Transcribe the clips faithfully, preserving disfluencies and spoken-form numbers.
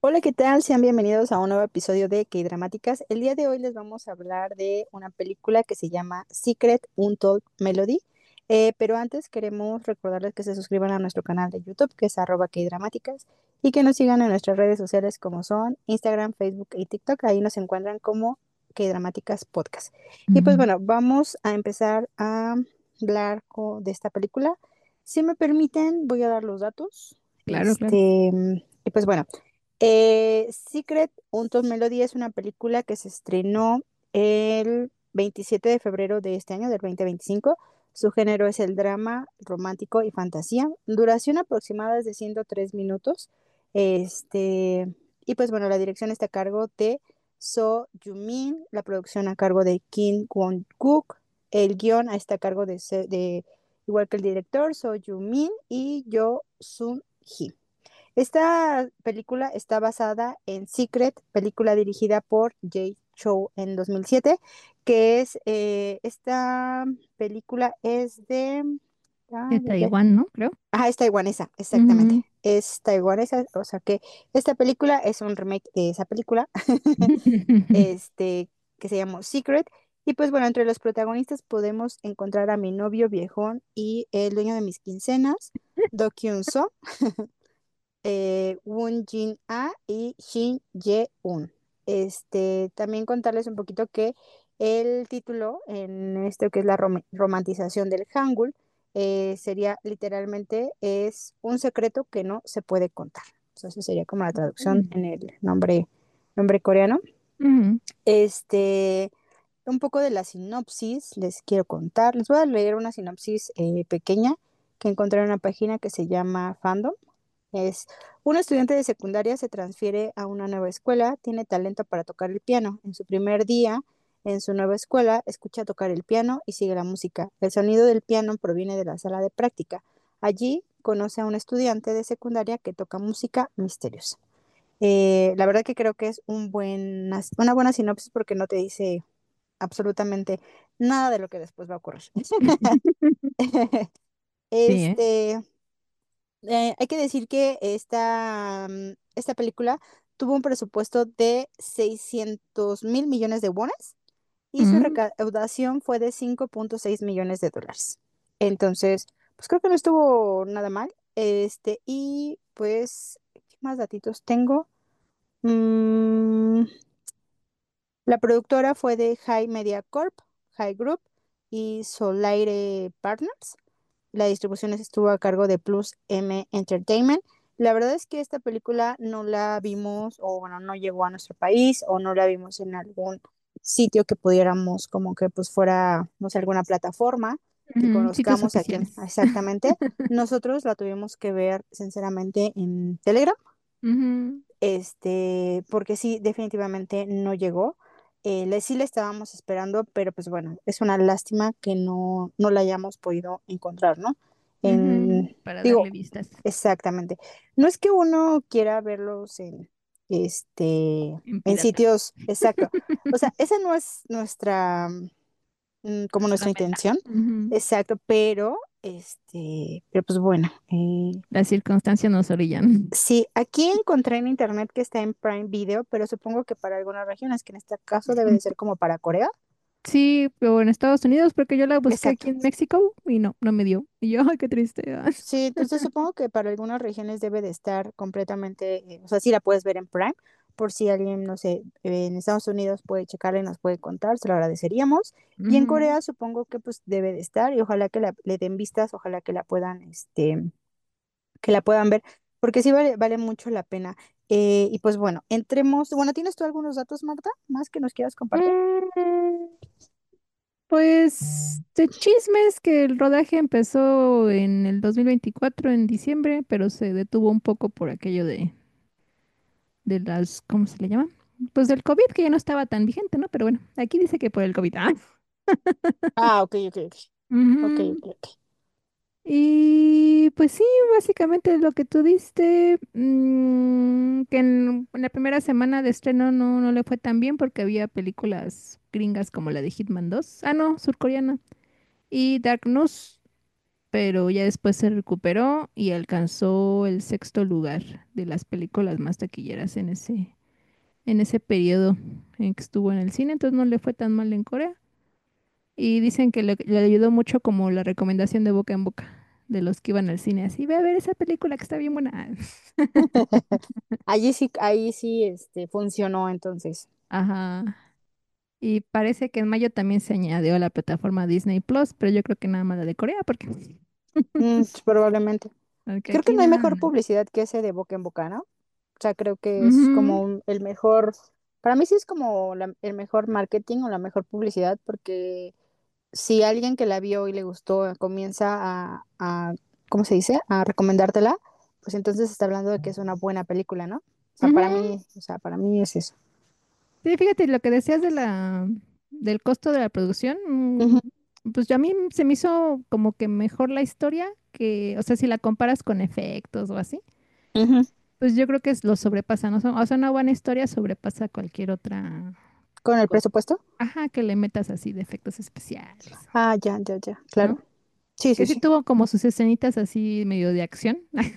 Hola, ¿qué tal? Sean bienvenidos a un nuevo episodio de K-Dramáticas. El día de hoy les vamos a hablar de una película que se llama Secret Untold Melody. Eh, pero antes queremos recordarles que se suscriban a nuestro canal de YouTube, que es arroba K-Dramáticas, y que nos sigan en nuestras redes sociales como son Instagram, Facebook y TikTok. Ahí nos encuentran como K-Dramáticas Podcast. Y pues Ujú. bueno, vamos a empezar a hablar co- de esta película. Si me permiten, voy a dar los datos. Claro, claro. Este, y pues bueno. Eh, Secret Untold Melody es una película que se estrenó el veintisiete de febrero de este año, del dos mil veinticinco. Su género es el drama romántico y fantasía. Duración aproximada es de ciento tres minutos. Este, y pues bueno, la dirección está a cargo de So Yumin, la producción a cargo de Kim Kwon-gook, el guión está a cargo de, Se- de igual que el director, So Yumin y Yo Sun-hee. Esta película está basada en Secret, película dirigida por Jay Chou en dos mil siete, que es, eh, esta película es de, De ay, ay, ay. Taiwán, ¿no? Creo. Ah, es taiwanesa, exactamente. Ujú. Es taiwanesa, o sea que esta película es un remake de esa película, este, que se llamó Secret. Y pues bueno, entre los protagonistas podemos encontrar a mi novio viejón y el dueño de mis quincenas, Do Kyun So, eh, Woon Jin A y Shin Ye Un. Este, también contarles un poquito que el título en esto que es la rom- romantización del Hangul, eh, sería literalmente es un secreto que no se puede contar. O sea, eso sería como la traducción Mm. en el nombre, nombre coreano. Ujú. Este, un poco de la sinopsis les quiero contar. Les voy a leer una sinopsis eh, pequeña que encontré en una página que se llama Fandom. Es un estudiante de secundaria se transfiere a una nueva escuela, tiene talento para tocar el piano. En su primer día en su nueva escuela, escucha tocar el piano y sigue la música. El sonido del piano proviene de la sala de práctica. Allí conoce a un estudiante de secundaria que toca música misteriosa. Eh, la verdad que creo que es un buen, una buena sinopsis porque no te dice absolutamente nada de lo que después va a ocurrir. Sí, ¿eh? Este, eh, hay que decir que esta, mm, esta película tuvo un presupuesto de seiscientos mil millones de wones y su Mm. recaudación fue de cinco punto seis millones de dólares. Entonces, pues creo que no estuvo nada mal. Este, y pues, ¿qué más datitos tengo? Mm, la productora fue de High Media Corp, High Group y Solaire Partners. La distribución estuvo a cargo de Plus M Entertainment. La verdad es que esta película no la vimos, o bueno, no llegó a nuestro país, o no la vimos en algún sitio que pudiéramos, como que pues fuera, no sé, alguna plataforma que Ujú. Sitios conozcamos aquí en- oficiales. exactamente. Nosotros la tuvimos que ver, sinceramente, en Telegram, Ujú. este, porque sí, definitivamente no llegó. Eh, le, sí le estábamos esperando, pero pues bueno, es una lástima que no, no la hayamos podido encontrar, ¿no? Ujú. En, Para digo, darle vistas. exactamente. No es que uno quiera verlos en, este, En en pirata. sitios, exacto. O sea, esa no es nuestra, mm, como Nuestra nuestra meta. intención, Ujú. exacto, pero, este, pero pues bueno, eh, Las circunstancias nos orillan. sí, aquí encontré en internet que está en Prime Video, pero supongo que para algunas regiones, que en este caso debe de ser como para Corea. Sí, pero en Estados Unidos, porque yo la busqué Exacto. aquí en México y no, no me dio. Y yo, ay, qué triste. Ah. Sí, entonces supongo que para algunas regiones debe de estar completamente, eh, o sea, sí la puedes ver en Prime, por si alguien, no sé, eh, en Estados Unidos puede checarla y nos puede contar, se lo agradeceríamos. Y en Ujú. Corea supongo que pues debe de estar y ojalá que la, le den vistas, ojalá que la puedan, este, que la puedan ver, porque sí vale, vale mucho la pena. Eh, y pues bueno, entremos, bueno, ¿tienes tú algunos datos, Marta, más que nos quieras compartir? Mm. Pues de chismes que el rodaje empezó en el dos mil veinticuatro en diciembre, pero se detuvo un poco por aquello de, de las, ¿cómo se le llama? Pues del COVID, que ya no estaba tan vigente, ¿no? Pero bueno, aquí dice que por el COVID. Ah. Ah, ok, ok, ok, ok, Ujú. ok, ok. Y pues sí, básicamente lo que tú diste, mm, que en, en la primera semana de estreno no, no le fue tan bien porque había películas gringas como la de Hitman dos. Ah, no, surcoreana. Y Dark News. pero ya después se recuperó y alcanzó el sexto lugar de las películas más taquilleras en ese, en ese periodo en que estuvo en el cine, entonces no le fue tan mal en Corea. Y dicen que le, le ayudó mucho como la recomendación de boca en boca de los que iban al cine, así, ve a ver esa película que está bien buena. Allí sí, ahí sí, este, funcionó entonces. Ajá. Y parece que en mayo también se añadió a la plataforma Disney Plus, pero yo creo que nada más la de Corea, porque, Mm, probablemente. porque Creo que aquí no hay nada, mejor nada. publicidad que ese de boca en boca, ¿no? O sea, creo que es Ujú, como un- el mejor, para mí sí es como la- el mejor marketing o la mejor publicidad, porque si alguien que la vio y le gustó comienza a, a, ¿cómo se dice? A recomendártela, pues entonces está hablando de que es una buena película, ¿no? O sea, para ujú. mí, o sea, para mí es eso. Sí, fíjate, lo que decías de la, del costo de la producción, Ujú, mm, pues yo a mí se me hizo como que mejor la historia que, o sea, si la comparas con efectos o así, ujú. pues yo creo que es- lo sobrepasa, ¿no? O sea, una buena historia sobrepasa cualquier otra ¿Con el cosa. presupuesto? Ajá, que le metas así de efectos especiales, Ah, ya, ya, ya, claro. ¿no? Sí, Que sí, sí sí. tuvo como sus escenitas así medio de acción.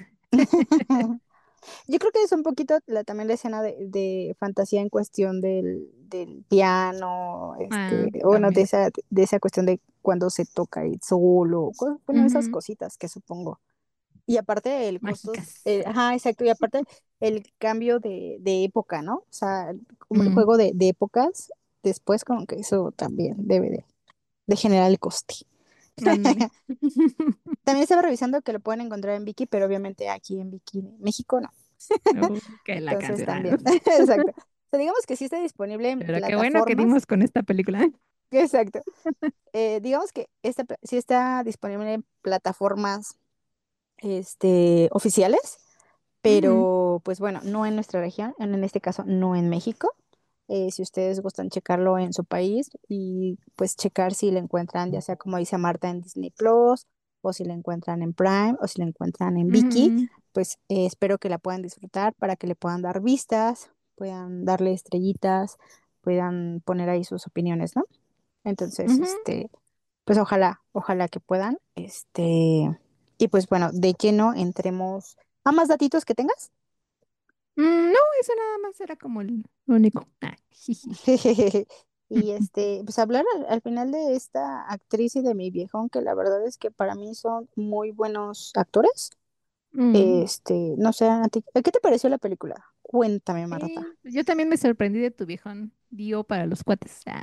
Yo creo que es un poquito la, también la escena de, de fantasía en cuestión del, del piano, Ah, este, o bueno, de también. esa, de esa cuestión de cuando se toca el solo, co- bueno, esas Ujú, cositas que supongo. Y aparte el costos, mágicas. eh, ajá, exacto, y aparte el cambio de, de época, ¿no? O sea, como el Mm, juego de, de épocas, después como que eso también debe de, de generar el coste. ándale. También estaba revisando que lo pueden encontrar en Viki, pero obviamente aquí en Viki, México no. Uh, que la Entonces cancelaron. también, exacto. O sea, digamos que sí está disponible en Pero qué bueno que plataformas, dimos con esta película. exacto. Eh, digamos que esta, pla- sí está disponible en plataformas este, oficiales, Ujú, pero pues bueno, no en nuestra región, en, en este caso no en México. Eh, si ustedes gustan checarlo en su país y pues checar si lo encuentran, ya sea como dice Marta en Disney Plus, o si la encuentran en Prime, o si la encuentran en Viki, ujú, pues eh, espero que la puedan disfrutar para que le puedan dar vistas, puedan darle estrellitas, puedan poner ahí sus opiniones, ¿no? Entonces, ujú. este, pues ojalá, ojalá que puedan, este, y pues bueno, de lleno entremos a más datitos que tengas. Mm, no, eso nada más era como el único. Ah, jiji. Y este, pues hablar al, al final de esta actriz y de mi viejón, que la verdad es que para mí son muy buenos actores. Mm, Este, no sé, ¿a ti- ¿qué te pareció la película? Cuéntame, Marta. sí, yo también me sorprendí de tu viejón Dio para los cuates. Ah,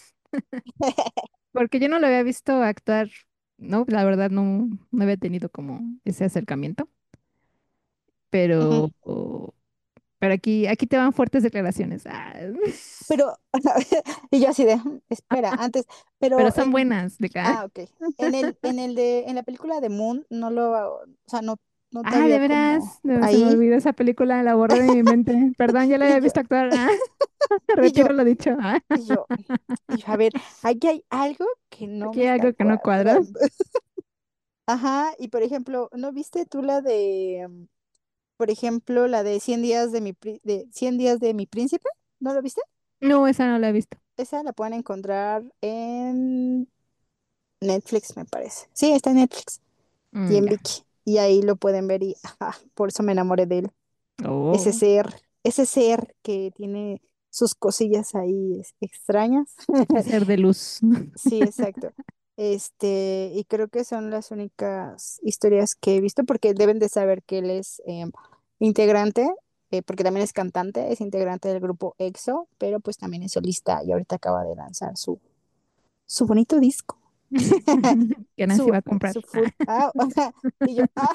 porque yo no lo había visto actuar, no, la verdad no, no había tenido como ese acercamiento. Ujú. Pero, o- pero aquí, aquí te van fuertes declaraciones. Ah, Pero, y yo así de, "Mm, espera, antes, pero pero son en, buenas, de acá. ah, ok, en el, en el de, en la película de Moon, no lo, o sea, no, no te Ah, de había veras, como no, se me ahí, olvidó esa película, la borré de mi mente. Perdón, ya la y había yo, visto actuar. Ah, y retiro yo, lo dicho. Ah, y yo, y yo, a ver, aquí hay algo que no aquí me hay está algo que no cuadra. cuadrando. Ajá, y por ejemplo, ¿no viste tú la de, mm, por ejemplo, la de cien días de mi, pri- de cien días de mi príncipe? ¿No lo viste? No, esa no la he visto. Esa la pueden encontrar en Netflix, me parece. Sí, está en Netflix y Mm, en ya. Viki. Y ahí lo pueden ver y ajá, por eso me enamoré de él. Ese Oh, ser, ese ser que tiene sus cosillas ahí es- extrañas. ese ser de luz. Sí, exacto. Este, y creo que son las únicas historias que he visto porque deben de saber que él es em, integrante, eh, porque también es cantante, es integrante del grupo EXO, pero pues también es solista y ahorita acaba de lanzar su, su bonito disco. Que Nancy Su, va a comprar. su Ah. full. Ah, y yo, ah,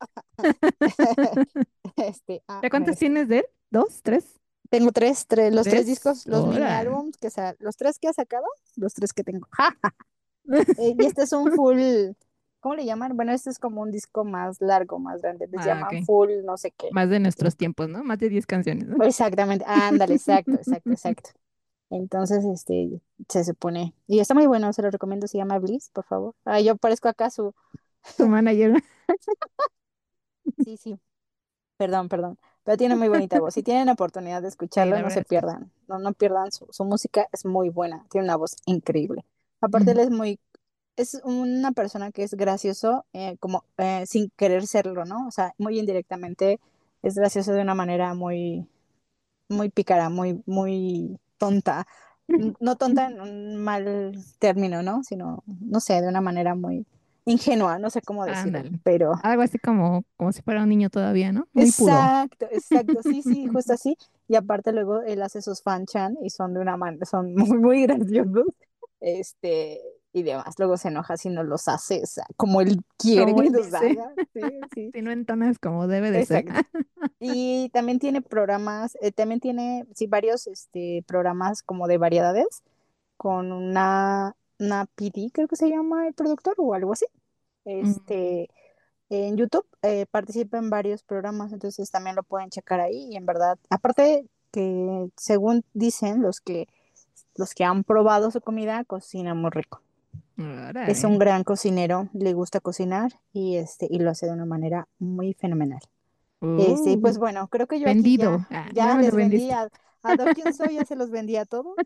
este, ah, ¿Ya ah, cuántos este. tienes de él? ¿Dos? ¿Tres? Tengo tres, tres, los tres ¿Tres? discos, los mini Ahora. álbums, que sa- los tres que ha sacado, los tres que tengo. Eh, y este es un full, ¿cómo le llaman? Bueno, este es como un disco más largo, más grande. Les Ah, llaman ok. full, no sé qué. Más de nuestros tiempos, ¿no? Más de diez canciones, ¿no? Exactamente. Ándale, exacto, exacto, exacto. Entonces, este, se supone. Y está muy bueno, se lo recomiendo. Se llama Bliss, por favor. Ah, yo parezco acá su. Tu manager. Sí, sí. Perdón, perdón. Pero tiene muy bonita voz. Si tienen la oportunidad de Sí, escucharlo, la no verdad se es que sí. pierdan. No, no pierdan su, su música, es muy buena. Tiene una voz increíble. Aparte, él Ujú. es muy es una persona que es gracioso, eh, como eh, sin querer serlo, ¿no? O sea, muy indirectamente es gracioso de una manera muy, muy pícara, muy, muy tonta. N- No tonta en un mal término, ¿no? Sino, no sé, de una manera muy ingenua, no sé cómo decirlo, Ándale. pero Algo así como, como si fuera un niño todavía, ¿no? Muy puro. exacto, exacto, sí, sí, justo así. Y aparte luego él hace sus fan-chan y son de una manera, son muy, muy graciosos, este, y demás. Luego se enoja si no los hace, o sea, como él quiere Como que él los dice, haga, sí, sí, si no entonas como debe de ser. exacto. Y también tiene programas, eh, también tiene, sí, varios, este, programas como de variedades con una, una P D, creo que se llama el productor o algo así. Mm, Este, en YouTube eh, participa en varios programas, entonces también lo pueden checar ahí y en verdad, aparte que según dicen los que los que han probado su comida, cocina muy rico. Es un órale. gran cocinero, le gusta cocinar y este y lo hace de una manera muy fenomenal. Este, y pues Uh, bueno, creo que yo aquí vendido. ya Ah, ya ya me lo les vendí vendiste. a a Do Quién Soy, ya se los vendí a todos.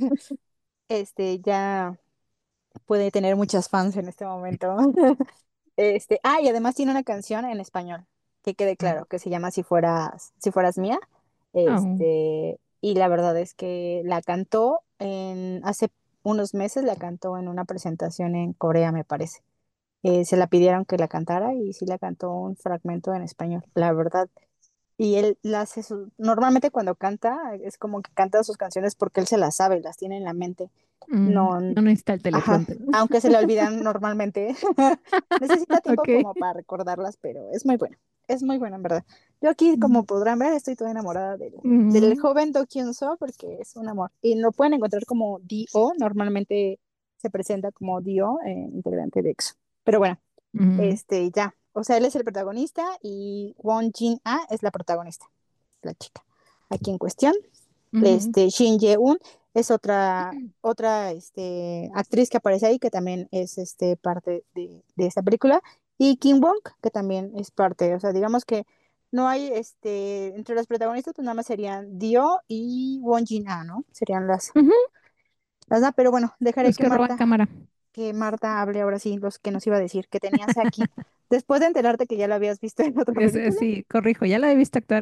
Este, ya puede tener muchas fans en este momento. Este, ah, y además tiene una canción en español, que quede Mm. claro, que se llama Si fueras, Si fueras mía. Oh, Este, y la verdad es que la cantó en, hace unos meses la cantó en una presentación en Corea, me parece. Eh, se la pidieron que la cantara y sí la cantó un fragmento en español. La verdad, y él la hace su- normalmente cuando canta, es como que canta sus canciones porque él se las sabe, las tiene en la mente. mm, No, no necesita el ajá, teleprompter. aunque se le olvidan normalmente. Necesita tiempo Ok. como para recordarlas, pero es muy bueno. Es muy bueno, en verdad. Yo aquí, como podrán ver, estoy toda enamorada del, del Mm, joven Do Kyun So porque es un amor. Y lo pueden encontrar como D.O. Normalmente se presenta como D.O., eh, integrante de EXO. Pero bueno, mm, este, ya. O sea, él es el protagonista y Won Jin A es la protagonista, la chica. Aquí en cuestión. mm, Este, Shin Ye-un es otra, otra este, actriz que aparece ahí, que también es este, parte de, de esta película. Y Kim Wong, que también es parte. O sea, digamos que no hay, este, entre los protagonistas, pues nada más serían Dio y Won Jin-ah, ¿no? Serían las, ujú. las, ah, pero bueno, dejaré Los que que roban Marta, cámara. que Marta hable ahora sí, los que nos iba a decir, que tenías aquí. Después de enterarte que ya lo habías visto en otra Ese, película. sí, corrijo, ya la he visto actuar.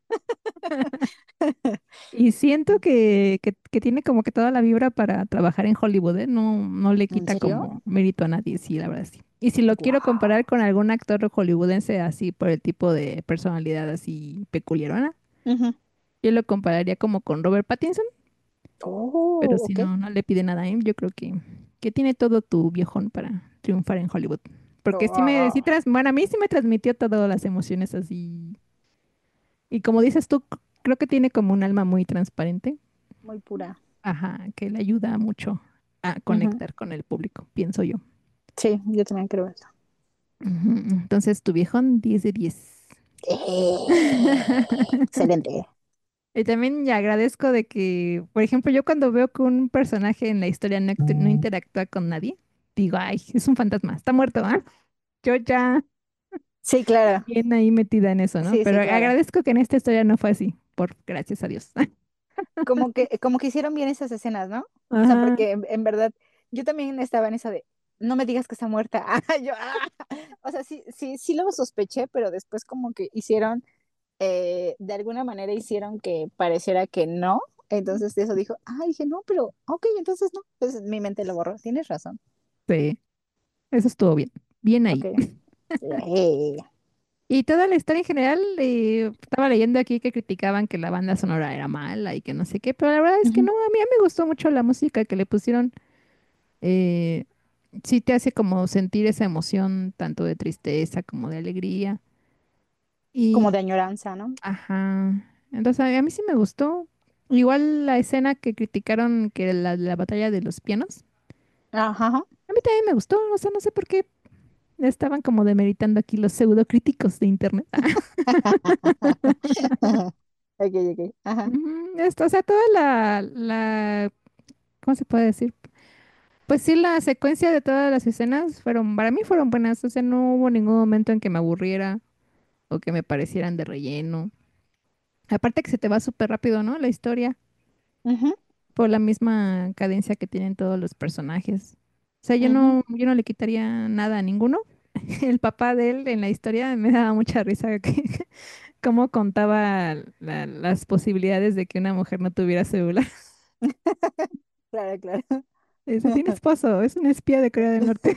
Y siento que, que, que tiene como que toda la vibra para trabajar en Hollywood, ¿eh? No, no le ¿En quita serio? como mérito a nadie, sí, la verdad sí. Y si lo quiero Wow. comparar con algún actor hollywoodense así por el tipo de personalidad así peculiarona, yo lo compararía como con Robert Pattinson, pero Oh, si ok. no, no le pide nada a él, yo creo que, que tiene todo tu viejón para triunfar en Hollywood. Porque sí me, sí Oh, tras, bueno, a mí sí me transmitió todas las emociones así. Y como dices tú, c- creo que tiene como un alma muy transparente. muy pura. Ajá, que le ayuda mucho a Ujú. conectar con el público, pienso yo. Sí, yo también creo eso. Ujú. Entonces, tu viejón, diez de diez. Eh, excelente. Y también ya agradezco de que, por ejemplo, yo cuando veo que un personaje en la historia no, actú- no interactúa con nadie, digo, ay, es un fantasma, está muerto, ¿ah? Yo ya Sí, claro. bien ahí metida en eso, ¿no? Sí, sí, Pero claro. agradezco que en esta historia no fue así, por gracias a Dios. Como que, como que hicieron bien esas escenas, ¿no? O sea, Ajá, porque en, en verdad, yo también estaba en esa de, no me digas que está muerta. Ah, yo, ah. O sea, sí, sí, sí lo sospeché, pero después como que hicieron, eh, de alguna manera hicieron que pareciera que no. Entonces de eso dijo, ah, dije, no, pero, ok, entonces no. Entonces mi mente lo borró. Tienes razón. sí, eso estuvo bien, bien Ok. ahí. Eh, Y toda la historia en general, eh, estaba leyendo aquí que criticaban que la banda sonora era mala y que no sé qué, pero la verdad es que ujú. no, a mí me gustó mucho la música que le pusieron. eh, sí te hace como sentir esa emoción tanto de tristeza como de alegría. Como Y, de añoranza, ¿no? ajá, entonces a, a mí sí me gustó. Igual la escena que criticaron, que la, la batalla de los pianos, Ajá. a mí también me gustó, o sea, no sé por qué estaban como demeritando aquí los pseudo críticos de internet. Ok, ok. Ajá. Ujú, esto, o sea, toda la, la, ¿cómo se puede decir? Pues sí, la secuencia de todas las escenas fueron, para mí fueron buenas, o sea, no hubo ningún momento en que me aburriera o que me parecieran de relleno. Aparte que se te va súper rápido, ¿no? La historia, Ujú. por la misma cadencia que tienen todos los personajes. sea, yo Ujú. no, yo no le quitaría nada a ninguno. El papá de él en la historia me daba mucha risa que cómo contaba la- las posibilidades de que una mujer no tuviera celular. Claro, claro. Dice, tiene esposo, es un espía de Corea del Norte.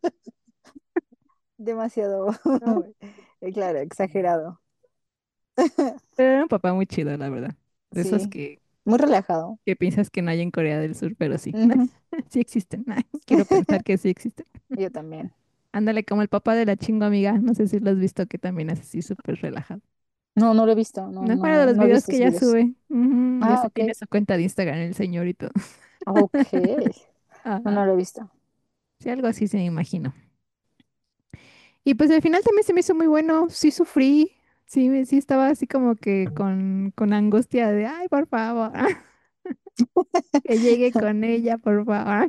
Demasiado, ¿No? eh, claro, exagerado. Pero era un papá muy chido, la verdad. De esos Sí, que, muy relajado. que piensas que no hay en Corea del Sur, pero sí. Ujú. Sí existen. Quiero pensar que sí existen. Yo también. Ándale, como el papá de la chingo amiga. No sé si lo has visto, que también es así súper relajado. No, no lo he visto, no, No es uno de no, los no he videos visto que esos ya videos. sube. Ujú, ya Ah, se ok, tiene su cuenta de Instagram el señor y todo. ok. No, Ajá. no lo he visto. Sí, algo así se me imagino. Y pues al final también se me hizo muy bueno. Sí sufrí. Sí, me- sí estaba así como que con, con angustia de, ay, por favor, que llegue con ella, por favor.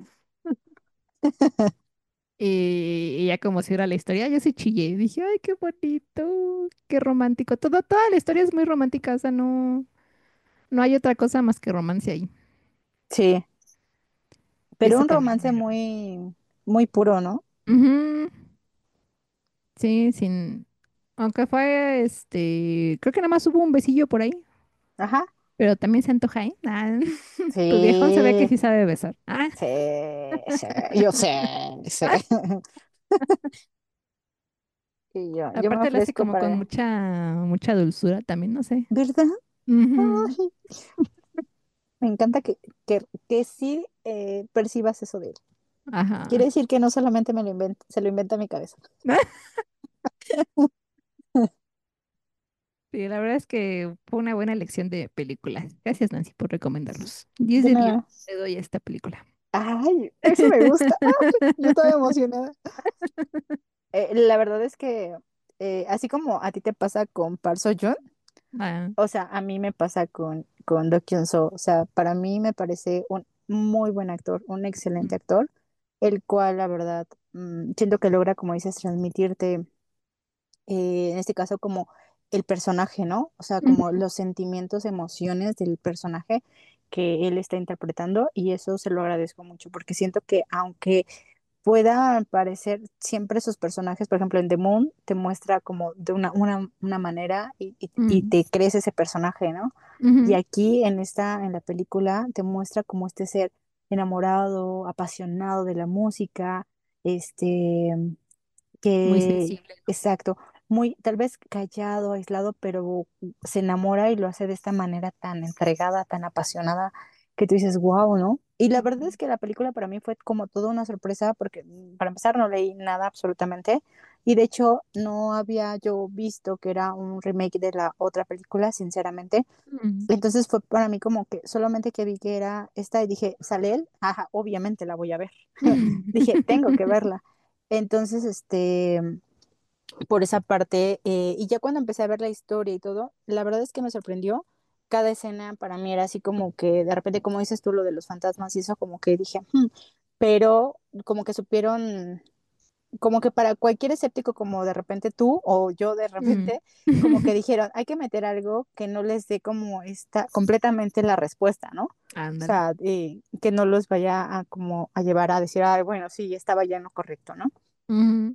Y, y ya como si era la historia, yo sí chillé. Dije, ay, qué bonito, qué romántico. Todo, toda la historia es muy romántica, o sea, no, no hay otra cosa más que romance ahí. Sí, Y pero eso un también romance me... muy, muy puro, ¿no? Ujú. Sí, sin... Aunque fue, este, creo que nada más hubo un besillo por ahí, Ajá. pero también se antoja, ¿eh? Ah, tu viejón se ve que Sí, sí sabe besar. Ah, sí, sí, yo sé, sí. ah. Y yo, yo me Aparte lo hace ofrezco como con para, mucha, mucha dulzura también, no sé. ¿verdad? Ujú. Ay, me encanta que, que, que sí eh, percibas eso de él. Quiere Ajá. decir que no solamente me lo invento, se lo inventa mi cabeza. Sí, la verdad es que fue una buena elección de películas. Gracias, Nancy, por recomendarnos. Diez De de diez nada. te doy a esta película. Ay, eso me gusta. Ay, yo estaba emocionada. Eh, la verdad es que, eh, así como a ti te pasa con Park Seo-joon, Ah, o sea, a mí me pasa con, con Do Kyun-soo. O sea, para mí me parece un muy buen actor, un excelente mm, actor, el cual, la verdad, mm, siento que logra, como dices, transmitirte, eh, en este caso, como el personaje, ¿no? O sea, como ujú, los sentimientos, emociones del personaje que él está interpretando, y eso se lo agradezco mucho, porque siento que aunque pueda parecer siempre sus personajes, por ejemplo, en The Moon te muestra como de una, una, una manera y, y, y mm, te crees ese personaje, ¿no? Y ujú, aquí en esta, en la película, te muestra como este ser enamorado, apasionado de la música, este, muy que, sensible, ¿no? exacto, muy, tal vez callado, aislado, pero se enamora y lo hace de esta manera tan entregada, tan apasionada, que tú dices, wow, ¿no? Y la verdad Ujú, es que la película para mí fue como toda una sorpresa, porque mm, para empezar no leí nada absolutamente, y de hecho no había yo visto que era un remake de la otra película, sinceramente. mm. Entonces fue para mí como que solamente que vi que era esta y dije, ¿sale él? Ajá, obviamente la voy a ver. Dije, tengo que verla. Entonces, este, por esa parte, eh, y ya cuando empecé a ver la historia y todo, la verdad es que me sorprendió. Cada escena para mí era así como que de repente, como dices tú, lo de los fantasmas y eso, como que dije, "Hmm", pero como que supieron, como que para cualquier escéptico como de repente tú o yo de Mm. repente, como que dijeron, hay que meter algo que no les dé como esta, completamente la respuesta, ¿no? O Ándale. sea, eh, que no los vaya a como a llevar a decir, ay, bueno, sí, estaba ya en lo correcto, ¿no? Ujú,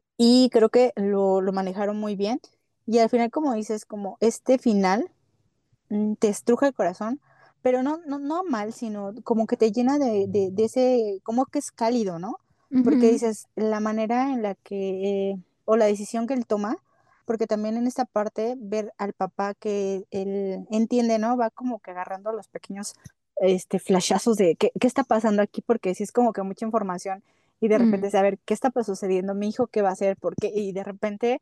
Y creo que lo, lo manejaron muy bien. Y al final, como dices, como este final mm, te estruja el corazón, pero no, no, no mal, sino como que te llena de, de, de ese, como que es cálido, ¿no? Porque ujú, dices, la manera en la que, eh, o la decisión que él toma, porque también en esta parte, ver al papá que él entiende, ¿no? Va como que agarrando los pequeños, este, flashazos de qué, qué está pasando aquí, porque sí es como que mucha información, y de repente mm. saber qué está pues, sucediendo, mi hijo, qué va a hacer, por qué, y de repente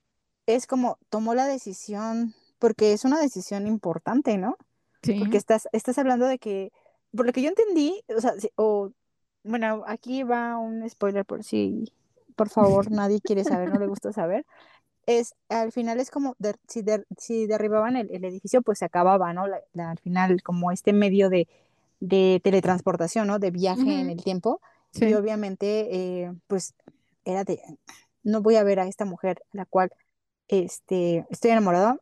es como tomó la decisión, porque es una decisión importante, ¿no? Porque Sí. estás, estás hablando de que, por lo que yo entendí, o sea, si- o, bueno, aquí va un spoiler por si, por favor, nadie quiere saber, no le gusta saber, es, al final es como, de- si, der- si derribaban el, el edificio, pues se acababa, ¿no? La- la- al final, como este medio de, de teletransportación, ¿no? De viaje en Ujú, el tiempo, y sí. obviamente, eh, pues, era de, no voy a ver a esta mujer, la cual, este, estoy enamorada,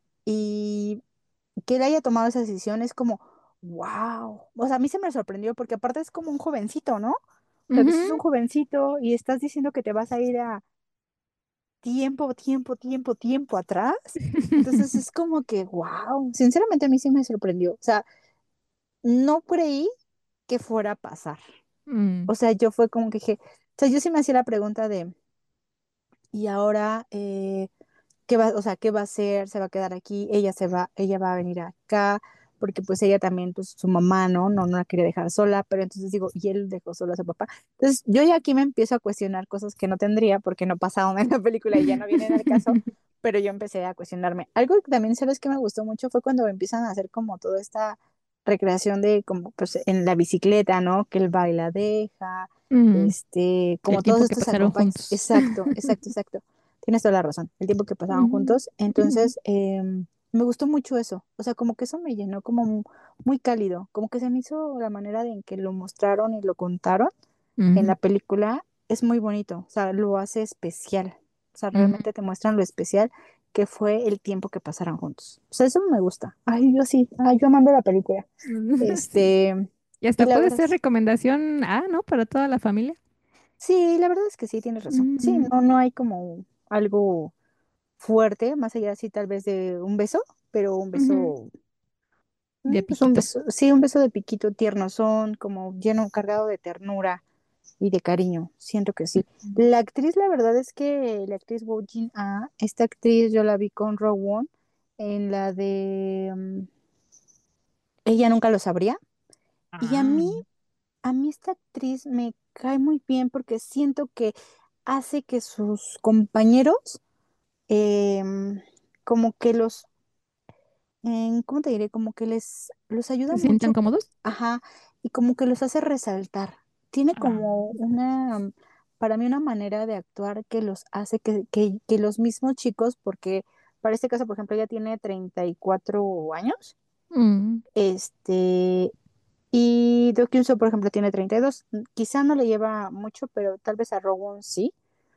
y que él haya tomado esa decisión es como, wow. O sea, a mí se me sorprendió porque aparte es como un jovencito, ¿no? O sea, pues es un Ujú. jovencito y estás diciendo que te vas a ir a tiempo, tiempo, tiempo, tiempo atrás. Entonces es como que, wow, sinceramente a mí sí me sorprendió. O sea, no creí que fuera a pasar. Mm, O sea, yo fue como que dije, o sea, yo sí me hacía la pregunta de, ¿y ahora eh, qué va, o sea, qué va a hacer? ¿Se va a quedar aquí? Ella se va, ella va a venir acá, porque pues ella también, pues su mamá, ¿no? No, no la quería dejar sola, pero entonces digo, y él dejó solo a su papá. Entonces yo ya aquí me empiezo a cuestionar cosas que no tendría porque no pasaron en la película y ya no vienen al caso, pero yo empecé a cuestionarme. Algo que también, ¿sabes que me gustó mucho? Fue cuando empiezan a hacer como toda esta recreación de como pues en la bicicleta, ¿no? Que el baila deja, mm. este, como El todos tiempo que estos pasaron acompañan. juntos. Exacto, exacto, exacto. Tienes toda la razón. El tiempo que pasaban Ujú. juntos. Entonces, em, me gustó mucho eso. O sea, como que eso me llenó como mu- muy cálido. Como que se me hizo la manera de en que lo mostraron y lo contaron en Ujú, la película. Es muy bonito. O sea, lo hace especial. O sea, ujú. realmente te muestran lo especial que fue el tiempo que pasaron juntos. O sea, eso me gusta. Ay, yo sí. Ay, yo amando la película. Sí. Este, Y y hasta la puede verdad ser recomendación A, ¿no? Para toda la familia. sí, la verdad es que sí, tienes razón. Sí, Ujú, no, no hay como algo fuerte, más allá así tal vez de un beso, pero un ujú. beso, De mm, pues un piquito. beso, sí, un beso de piquito tierno, son como lleno, cargado de ternura y de cariño, siento que sí. Ujú. La actriz, la verdad es que la actriz Go Jin Ah, esta actriz yo la vi con Rowan en la de mm, Ella nunca lo sabría, y a Ah. mí, a mí esta actriz me cae muy bien porque siento que hace que sus compañeros em, como que los en, ¿cómo te diré? Como que les los ayuda ¿Se sientan mucho, cómodos? ajá, y como que los hace resaltar. Tiene Ah. como una, mm, para mí, una manera de actuar que los hace que, que, que los mismos chicos, porque para este caso, por ejemplo, ella tiene treinta y cuatro años, Mm, este, y Do Kyun-soo, por ejemplo, tiene treinta y dos. Mm, Quizá no le lleva mucho, pero tal vez a Rowan sí.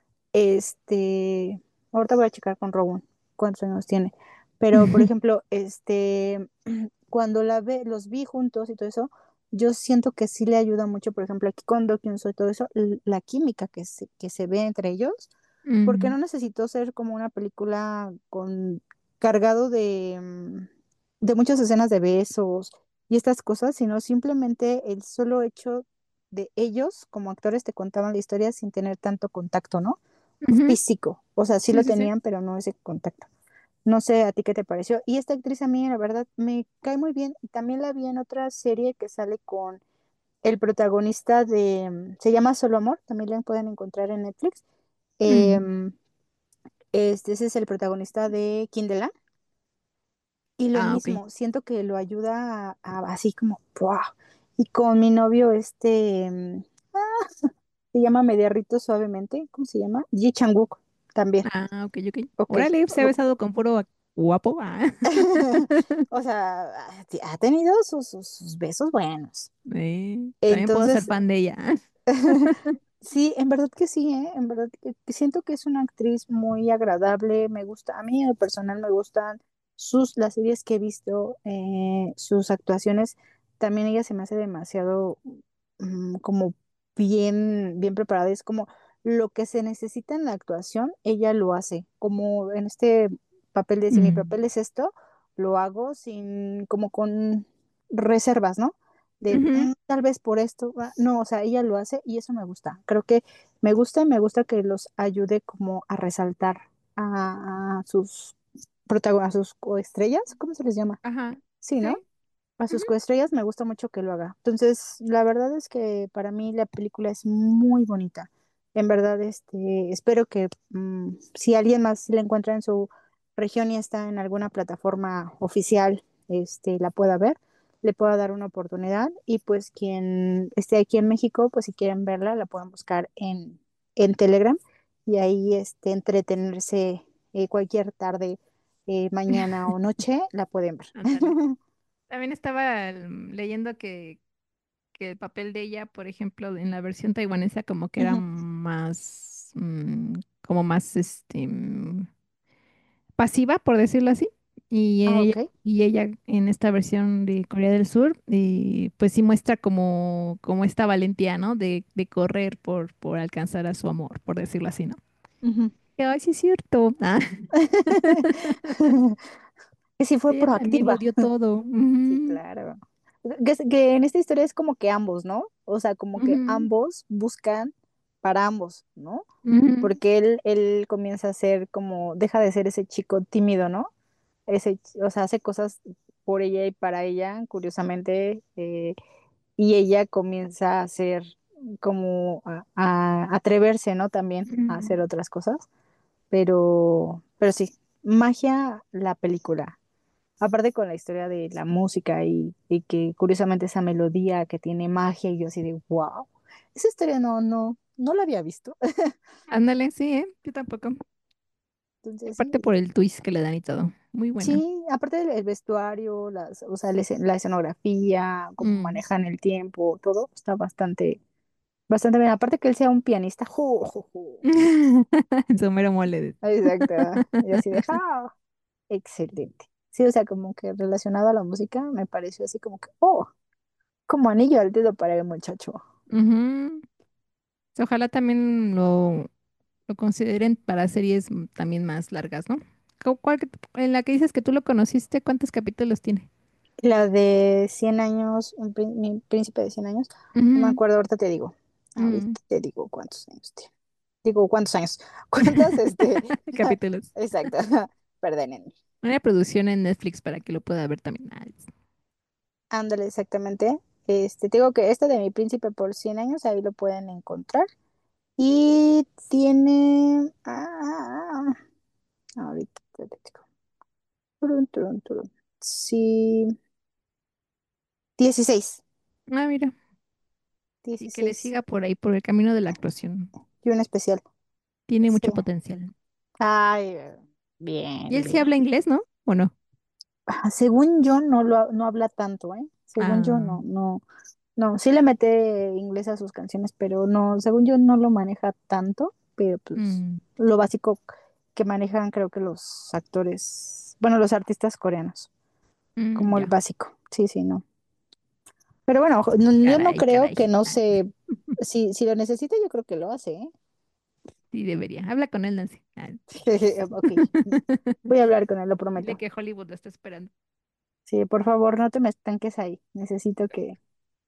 Este, ahorita voy a checar con Rowan cuántos años tiene. Pero, por ejemplo, este, cuando la ve, los vi juntos y todo eso, yo siento que sí le ayuda mucho, por ejemplo, aquí con Do Kyun-soo y todo eso, l- la química que se, que se ve entre ellos, porque mm, no necesitó ser como una película con cargado de, mm, de muchas escenas de besos y estas cosas, sino simplemente el solo hecho de ellos como actores te contaban la historia sin tener tanto contacto, ¿no? ujú. Físico. O sea, sí Sí, lo sí, sí. tenían, pero no ese contacto. No sé a ti qué te pareció. Y esta actriz a mí, la verdad, me cae muy bien. Y también la vi en otra serie que sale con el protagonista de, mm, se llama Solo Amor, también la pueden encontrar en Netflix. Mm. Em, este, ese es el protagonista de Kindeland. Y lo Ah, ok. mismo, siento que lo ayuda a, a- así como, ¡buah! Y con mi novio, este, mm, se llama Me derrito suavemente, ¿cómo se llama? Ji Chang-wook, también. Ah, ok, ok. Ok. Órale, se ha besado con puro guapo. Ah. O sea, ha ha tenido sus, sus- sus besos buenos. Eh, también puedo ser Entonces, fan de ella. sí, en verdad que sí, ¿eh? En verdad que que siento que es una actriz muy agradable, me gusta, a mí en lo personal me gustan sus, las series que he visto, eh, sus actuaciones, también ella se me hace demasiado mm, como bien, bien preparada, es como lo que se necesita en la actuación, ella lo hace, como en este papel de si mi Mm. papel es esto, lo hago sin, como con reservas, ¿no? De Ujú, "Mm, tal vez por esto, ah", no, o sea, ella lo hace y eso me gusta. Creo que me gusta y me gusta que los ayude como a resaltar a, a sus protagonistas, a sus coestrellas, ¿cómo se les llama? ajá. Sí, ¿no? Sí. A sus Ujú. coestrellas me gusta mucho que lo haga. Entonces, la verdad es que para mí la película es muy bonita. En verdad, este, espero que mm, si alguien más la encuentra en su región y está en alguna plataforma oficial, este, la pueda ver, le pueda dar una oportunidad. Y pues quien esté aquí en México, pues si quieren verla, la pueden buscar en, en Telegram y ahí este, entretenerse eh, cualquier tarde, eh, mañana o noche, la pueden ver. Ándale. También estaba mm, leyendo que, que el papel de ella, por ejemplo, en la versión taiwanesa, como que era Ujú. más, mm, como más, este, mm, pasiva, por decirlo así. Y Ah, ella, ok. y ella en esta versión de Corea del Sur, y pues sí muestra como, como esta valentía, ¿no? De, de correr por, por alcanzar a su amor, por decirlo así, ¿no? Ujú. Y, ay, sí es cierto. Ah, Que sí fue ella también lo proactiva. dio todo. Sí, Ujú, claro. Que, es- que en esta historia es como que ambos, ¿no? O sea, como que ujú, ambos buscan para ambos, ¿no? ujú, Porque él, él comienza a ser como, deja de ser ese chico tímido, ¿no? Ese, ch- o sea, hace cosas por ella y para ella, curiosamente, eh, y ella comienza a ser como a, a atreverse, ¿no? También a ujú. hacer otras cosas, pero, pero sí, magia la película. Aparte con la historia de la música y, y que curiosamente esa melodía que tiene magia y yo así de wow, esa historia no, no, no la había visto. Ándale, sí, ¿eh? Yo tampoco. Entonces Aparte sí, por el twist que le dan y todo. Muy buena. sí, aparte del el vestuario, las, o sea, la, escen- la escenografía, cómo Mm. manejan el tiempo, todo está bastante, bastante bien. Aparte que él sea un pianista, ¡ju, ju, ju! Su mero mole. de- Exacto, y así de ¡ja! Excelente. Sí, o sea, como que relacionado a la música me pareció así como que, oh, como anillo al dedo para el muchacho. Ujú. Ojalá también lo, lo consideren para series mm, también más largas, ¿no? ¿Cu- ¿Cuál, que- en la que dices que tú lo conociste, cuántos capítulos tiene? La de cien años, un prín- mi príncipe de cien años, no me Ujú, acuerdo, ahorita te digo, mm. ahorita te digo cuántos años tiene. Digo, ¿cuántos años? ¿Cuántas, este? Capítulos. Exacto, perdónenme. Una producción en Netflix para que lo pueda ver también. Ah, es- Ándale, exactamente. Este, te digo que este de mi príncipe por cien años, ahí lo pueden encontrar. Y tiene, ah, ahorita te lo digo. Turun, turun, turun. Sí, dieciséis, ah, mira. Y que le dieciséis siga por ahí, por el camino de la actuación. y un especial. Tiene Sí. mucho potencial. Ay, Y bien, él sí bien. habla inglés, ¿no? ¿O no? Ah, según yo, no lo ha- no habla tanto, ¿eh? Según yo, Ah, no, no, no, sí le mete inglés a sus canciones, pero no, según yo, no lo maneja tanto, pero pues mm, lo básico que manejan creo que los actores, bueno, los artistas coreanos, mm, como el ya. básico, sí, sí, no. Pero bueno, ojo, no- yo no Caray, creo caray. que no Ah, se, si, si lo necesita, yo creo que lo hace, ¿eh? sí, debería. Habla con él, Nancy. Ah. Ok, voy a hablar con él, lo Dile prometo. que Hollywood lo está esperando. Sí, por favor, no te me estanques ahí, necesito que,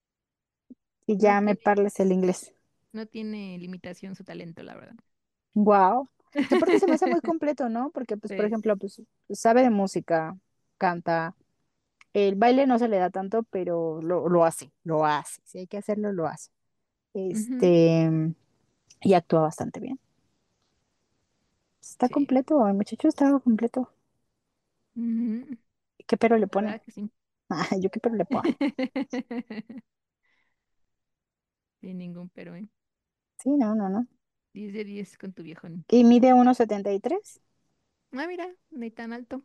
que No ya me tiene, parles el inglés. no tiene limitación su talento, la verdad. Wow. Y aparte se me hace muy completo, ¿no? Porque, pues, por Sí, ejemplo, pues, sabe de música, canta. El baile no se le da tanto, pero lo, lo hace, lo hace. Si hay que hacerlo, lo hace. ujú, Este, y actúa bastante bien. Está sí. completo, el muchacho está completo. Ujú, ¿Qué pero le la pone? verdad que sí. Ah, yo qué pero le pone. Sin ningún pero, ¿eh? Sí, no, no, no. diez de diez con tu viejón. Y mide uno setenta y tres, Ah, mira, ni tan alto.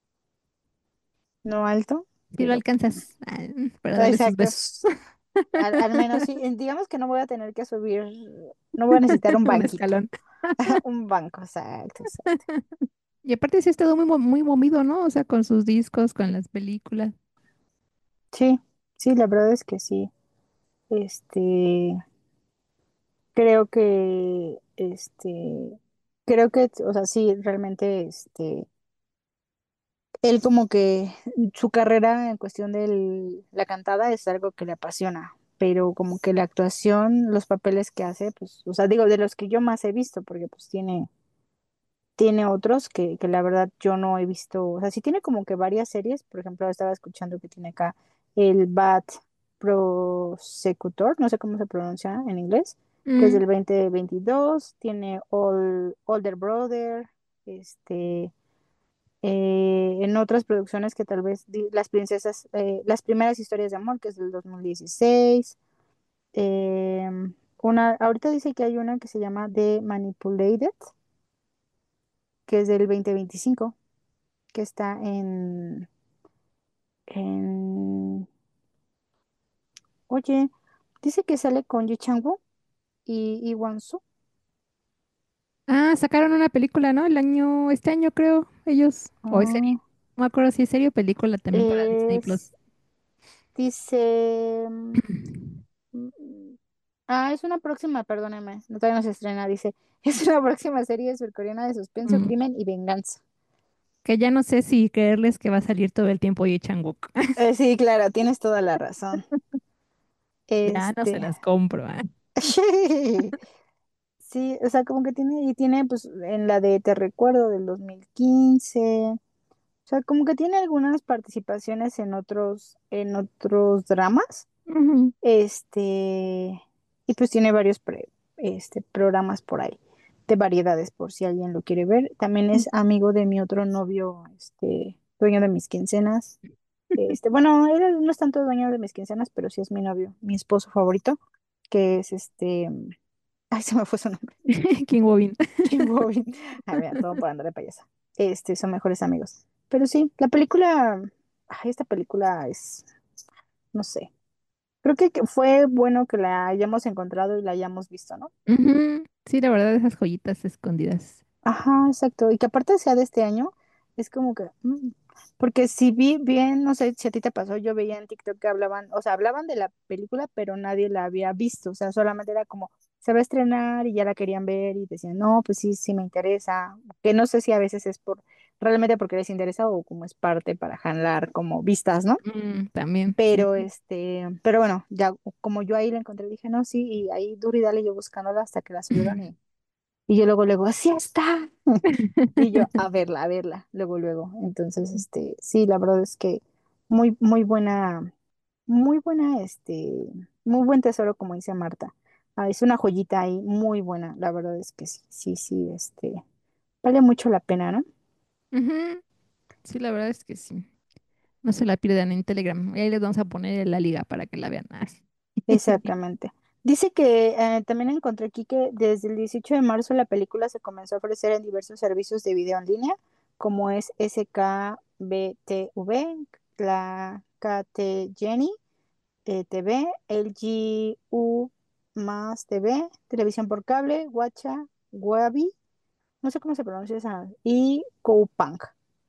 no alto, Si lo pero alcanzas ah, para darle sus exacto. besos. Al, al menos sí, digamos que no voy a tener que subir, no voy a necesitar un Un banquito. escalón. Un banco, exacto, exacto. Y aparte sí ha estado muy, mo- muy movido, ¿no? O sea, con sus discos, con las películas. Sí, sí, la verdad es que sí. Este, creo que, este, creo que, o sea, sí, realmente, este, él como que su carrera en cuestión de la cantada es algo que le apasiona, pero como que la actuación, los papeles que hace, pues, o sea, digo, de los que yo más he visto, porque pues tiene tiene otros que, que la verdad yo no he visto, o sea, sí tiene como que varias series, por ejemplo, estaba escuchando que tiene acá el Bat Prosecutor, no sé cómo se pronuncia en inglés, que es Mm, del dos mil veintidós, tiene All, Older Brother, este, eh, en otras producciones que tal vez di- las princesas, eh, las primeras historias de amor, que es del dos mil dieciséis, em, una, ahorita dice que hay una que se llama The Manipulated, que es del dos mil veinticinco, que está en, en... Oye, dice que sale con Yi Chang-wook y Lee Soo. ah, sacaron una película, ¿no? El año, este año creo, ellos. O es Ah, serie. No me acuerdo si es serie o película también para Disney Plus. Es, dice, mm, mm, ah, es una próxima, perdóneme, no, todavía no se estrena, dice, es una próxima serie surcoreana de suspenso, Mm, crimen y venganza. que ya no sé si creerles que va a salir todo el tiempo Ye Chang-wook. Eh, sí, claro, tienes toda la razón. Ya no se Este, las compro, ¿ah? sí, o sea, como que tiene, y tiene, pues, en la de Te Recuerdo del dos mil quince, o sea, como que tiene algunas participaciones en otros, en otros dramas. Ujú. Este, y pues tiene varios pre- este, programas por ahí de variedades, por si alguien lo quiere ver. También es amigo de mi otro novio, este, dueño de mis quincenas. Este, bueno, él no es tanto dueño de mis quincenas, pero sí es mi novio, mi esposo favorito, que es este, ay, se me fue su nombre, King Wobin. Kim Bobby. A ver, todo por andar de payasa. Este, son mejores amigos. Pero sí, la película, ay, esta película es, no sé. Creo que que fue bueno que la hayamos encontrado y la hayamos visto, ¿no? Ujú. Sí, la verdad, esas joyitas escondidas. Ajá, exacto. Y que aparte sea de este año, es como que, mm, porque si vi bien, no sé si a ti te pasó, yo veía en TikTok que hablaban, o sea, hablaban de la película, pero nadie la había visto, o sea, solamente era como, se va a estrenar y ya la querían ver y decían, no, pues sí, sí me interesa, que no sé si a veces es por, realmente porque les interesa o como es parte para jalar como vistas, ¿no? Mm, también, sí. Pero este, pero bueno, ya como yo ahí la encontré, dije, no, sí, y ahí duro y dale yo buscándola hasta que la subieron y, y yo luego, luego, así está. Y yo, a verla, a verla, luego, luego. Entonces, este, sí, la verdad es que muy, muy buena, muy buena, este, muy buen tesoro, como dice Marta. Ah, es una joyita ahí, muy buena, la verdad es que sí, sí, sí, este, vale mucho la pena, ¿no? Ujú. Sí, la verdad es que sí. No se la pierdan en Telegram. Y ahí les vamos a poner la liga para que la vean. Ah. Exactamente. Dice que eh, también encontré aquí que desde el dieciocho de marzo la película se comenzó a ofrecer en diversos servicios de video en línea, como es S K B T V, la K T Jenny eh, T V, L G U más T V, televisión por cable, Guacha, Wabi, no sé cómo se pronuncia esa, y Coupang.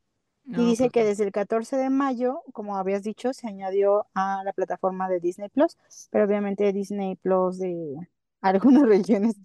Y No, dice pues que no. desde el catorce de mayo, como habías dicho, se añadió a la plataforma de Disney Plus, pero obviamente Disney Plus de algunas regiones.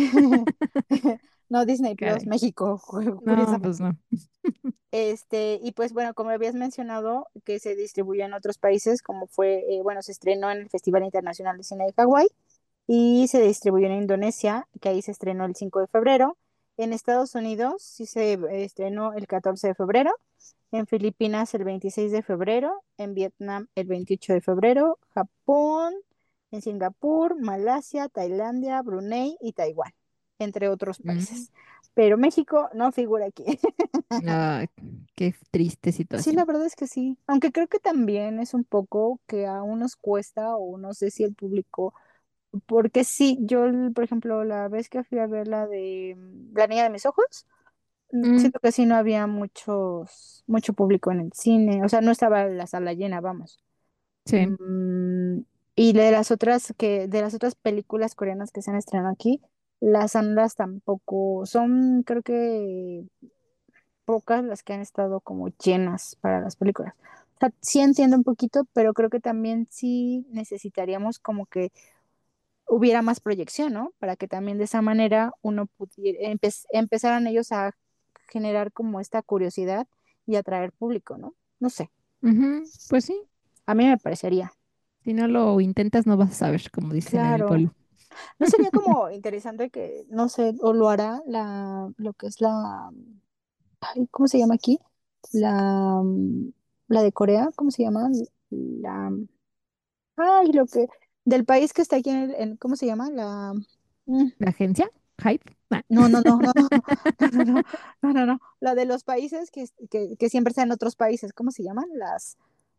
No, Disney Plus Caray. México, cu- No, pues curiosamente. no. Este, y pues bueno, como habías mencionado, que se distribuyó en otros países, como fue, eh, bueno, se estrenó en el Festival Internacional de Cine de Hawái y se distribuyó en Indonesia, que ahí se estrenó el cinco de febrero. En Estados Unidos sí se eh, estrenó el catorce de febrero, en Filipinas el veintiséis de febrero, en Vietnam el veintiocho de febrero, Japón, en Singapur, Malasia, Tailandia, Brunei y Taiwán, entre otros Mm. países. Pero México no figura aquí. Ay, qué triste Sí, la situación. verdad es que sí, aunque creo que también es un poco que aún nos cuesta o no sé si el público, porque sí, yo, por ejemplo, la vez que fui a ver la de mm, La Niña de mis ojos, mm, Mm, siento que sí no había muchos, mucho público en el cine, o sea, no estaba la sala llena, vamos. sí. Mm, y de las otras que, de las otras películas coreanas que se han estrenado aquí, las salas tampoco son, creo que pocas las que han estado como llenas para las películas. O sea, sí entiendo un poquito, pero creo que también sí necesitaríamos como que hubiera más proyección, ¿no? Para que también de esa manera uno pudiera, empe- empezaran ellos a generar como esta curiosidad y atraer público, ¿no? No sé, Ujú. Pues sí, a mí me parecería. si no lo intentas no vas a saber, como dicen en el Claro. pueblo. ¿No sería como interesante que, no sé, o lo hará la, lo que es la, ay, ¿cómo se llama aquí? La, mm, la de Corea, ¿cómo se llama? La, ay, lo que, del país que está aquí en, el- en- ¿cómo se llama? La, mm, ¿La agencia? ¿Hype? Ah, no, no, no, no, no, no, no, no, no, no, no, la de los países que, que, que siempre están en otros países, ¿cómo se llaman? Las,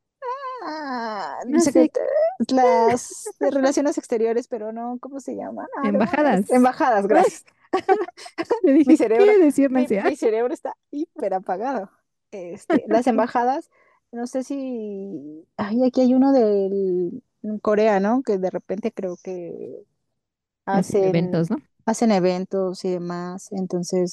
ah, no sé. secret- las de relaciones exteriores, pero no, ¿cómo se llaman? Ah, demonios, Embajadas. embajadas, Ay, gracias. le Mi dije, ¿qué cerebro, quiere decir mi, Nancy? Ah, mi cerebro está hiper apagado. Este, las embajadas, no sé si, ay, aquí hay uno del en Corea, ¿no? Que de repente creo que hacen hacen, eventos, ¿no? hacen eventos y demás. Entonces,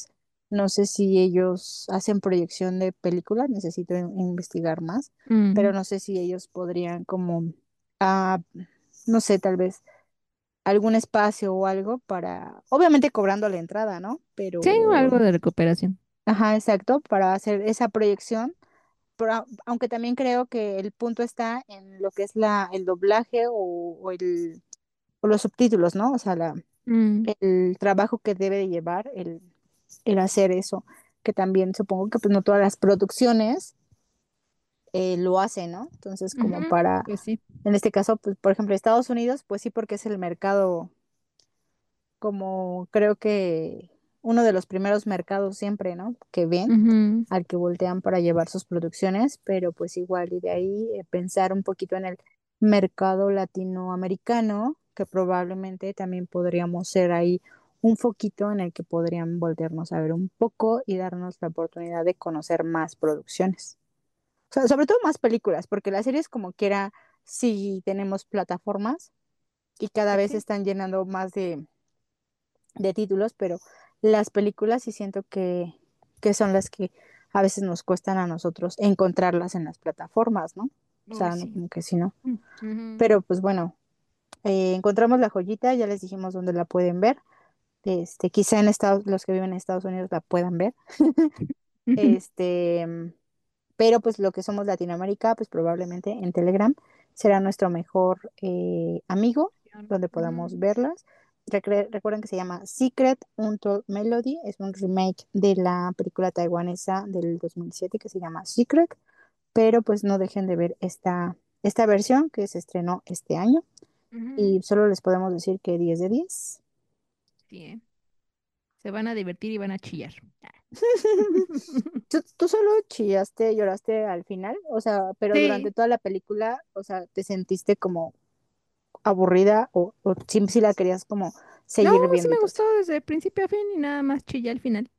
No sé si ellos hacen proyección de películas, necesito in- investigar más, pero Mm. no sé si ellos podrían como, ah, no sé, tal vez algún espacio o algo para, obviamente cobrando la entrada, ¿no? Sí, algo Pero, de recuperación. ajá, exacto, para hacer esa proyección. Pero, a- aunque también creo que el punto está en lo que es la, el doblaje o, o el, o los subtítulos, ¿no? O sea, la, Mm. el trabajo que debe de llevar el, el hacer eso, que también supongo que pues no todas las producciones eh, lo hacen, ¿no? Entonces, como Ujú. para, Pues sí. en este caso, pues, por ejemplo, Estados Unidos, pues sí, porque es el mercado, como creo que uno de los primeros mercados siempre, ¿no? Que ven, Ujú. al que voltean para llevar sus producciones, pero pues igual y de ahí eh, pensar un poquito en el mercado latinoamericano, que probablemente también podríamos ser ahí un foquito en el que podrían voltearnos a ver un poco y darnos la oportunidad de conocer más producciones. O sea, sobre todo más películas, porque las series como quiera, sí tenemos plataformas y cada Pues vez se sí. están llenando más de, de títulos, pero las películas sí siento que, que son las que a veces nos cuestan a nosotros encontrarlas en las plataformas, ¿no? O Uy, sea, no, sí. como que sí, ¿no? Mm. Ujú. Pero pues bueno, eh, encontramos la joyita, ya les dijimos dónde la pueden ver. Este, quizá en Estados, los que viven en Estados Unidos la puedan ver. Este, pero pues lo que somos Latinoamérica, pues probablemente en Telegram será nuestro mejor eh, amigo, donde podamos Ujú. verlas. Recre- recuerden que se llama Secret Untold Melody, es un remake de la película taiwanesa del dos mil siete que se llama Secret, pero pues no dejen de ver esta, esta versión que se estrenó este año Ujú. y solo les podemos decir que diez de diez. Sí, ¿eh? Se van a divertir y van a chillar. ¿Tú, tú solo chillaste, lloraste al final? O sea, pero durante Sí. toda la película, o sea, ¿te sentiste como aburrida o, o sí, sí la querías como No, seguir sí viendo y me todo gustó eso? desde principio a fin y nada más chillé al final.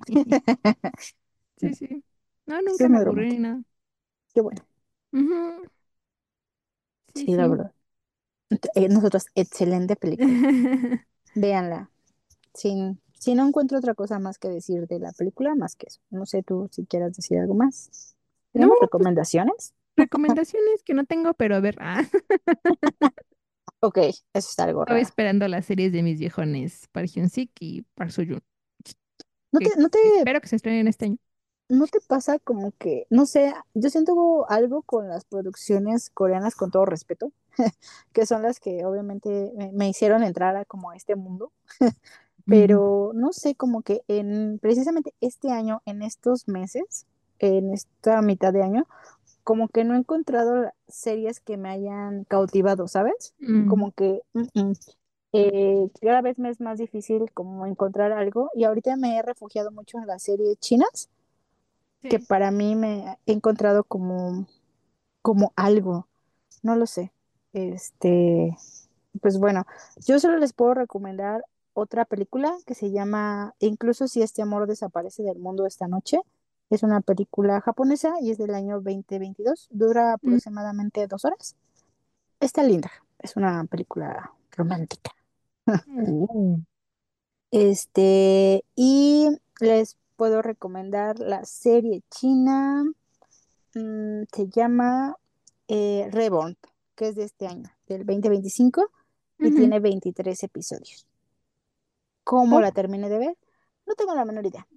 Sí, sí. No, Sí, nunca es me muy aburrí ni dramática. nada. Qué bueno. Ujú. Sí, Sí, la sí. verdad. Ent- eh, nosotros, excelente película. Véanla. Sin, si no encuentro otra cosa más que decir de la película, más que eso. No sé tú si quieras decir algo más. No, ¿Tenemos pues recomendaciones? recomendaciones que no tengo, pero a ver, ah, Ok, eso está algo estaba raro. esperando las series de mis viejones, Park Hyun-sik y Park Seo-joon, ¿No te, que no te, espero que se estrenen este año. no te pasa como que, no sé, yo siento algo con las producciones coreanas, con todo respeto, que son las que obviamente me, me hicieron entrar a como a este mundo, Ujú. pero no sé, como que en precisamente este año, en estos meses, en esta mitad de año, como que no he encontrado series que me hayan cautivado, ¿sabes? Mm. Como que mm, mm, eh, cada vez me es más difícil como encontrar algo y ahorita me he refugiado mucho en las series chinas, que Sí. para mí me he encontrado como, como algo, no lo sé. Este, pues bueno, yo solo les puedo recomendar otra película que se llama Incluso si este amor desaparece del mundo esta noche. Es una película japonesa y es del año dos mil veintidós. Dura Mm. aproximadamente dos horas. Está linda. Es una película romántica. Uh. Este, y les puedo recomendar la serie china. Mm, se llama eh, Reborn, que es de este año, del dos mil veinticinco, y Ujú. tiene veintitrés episodios. ¿Cómo Oh. la terminé de ver? No tengo la menor idea.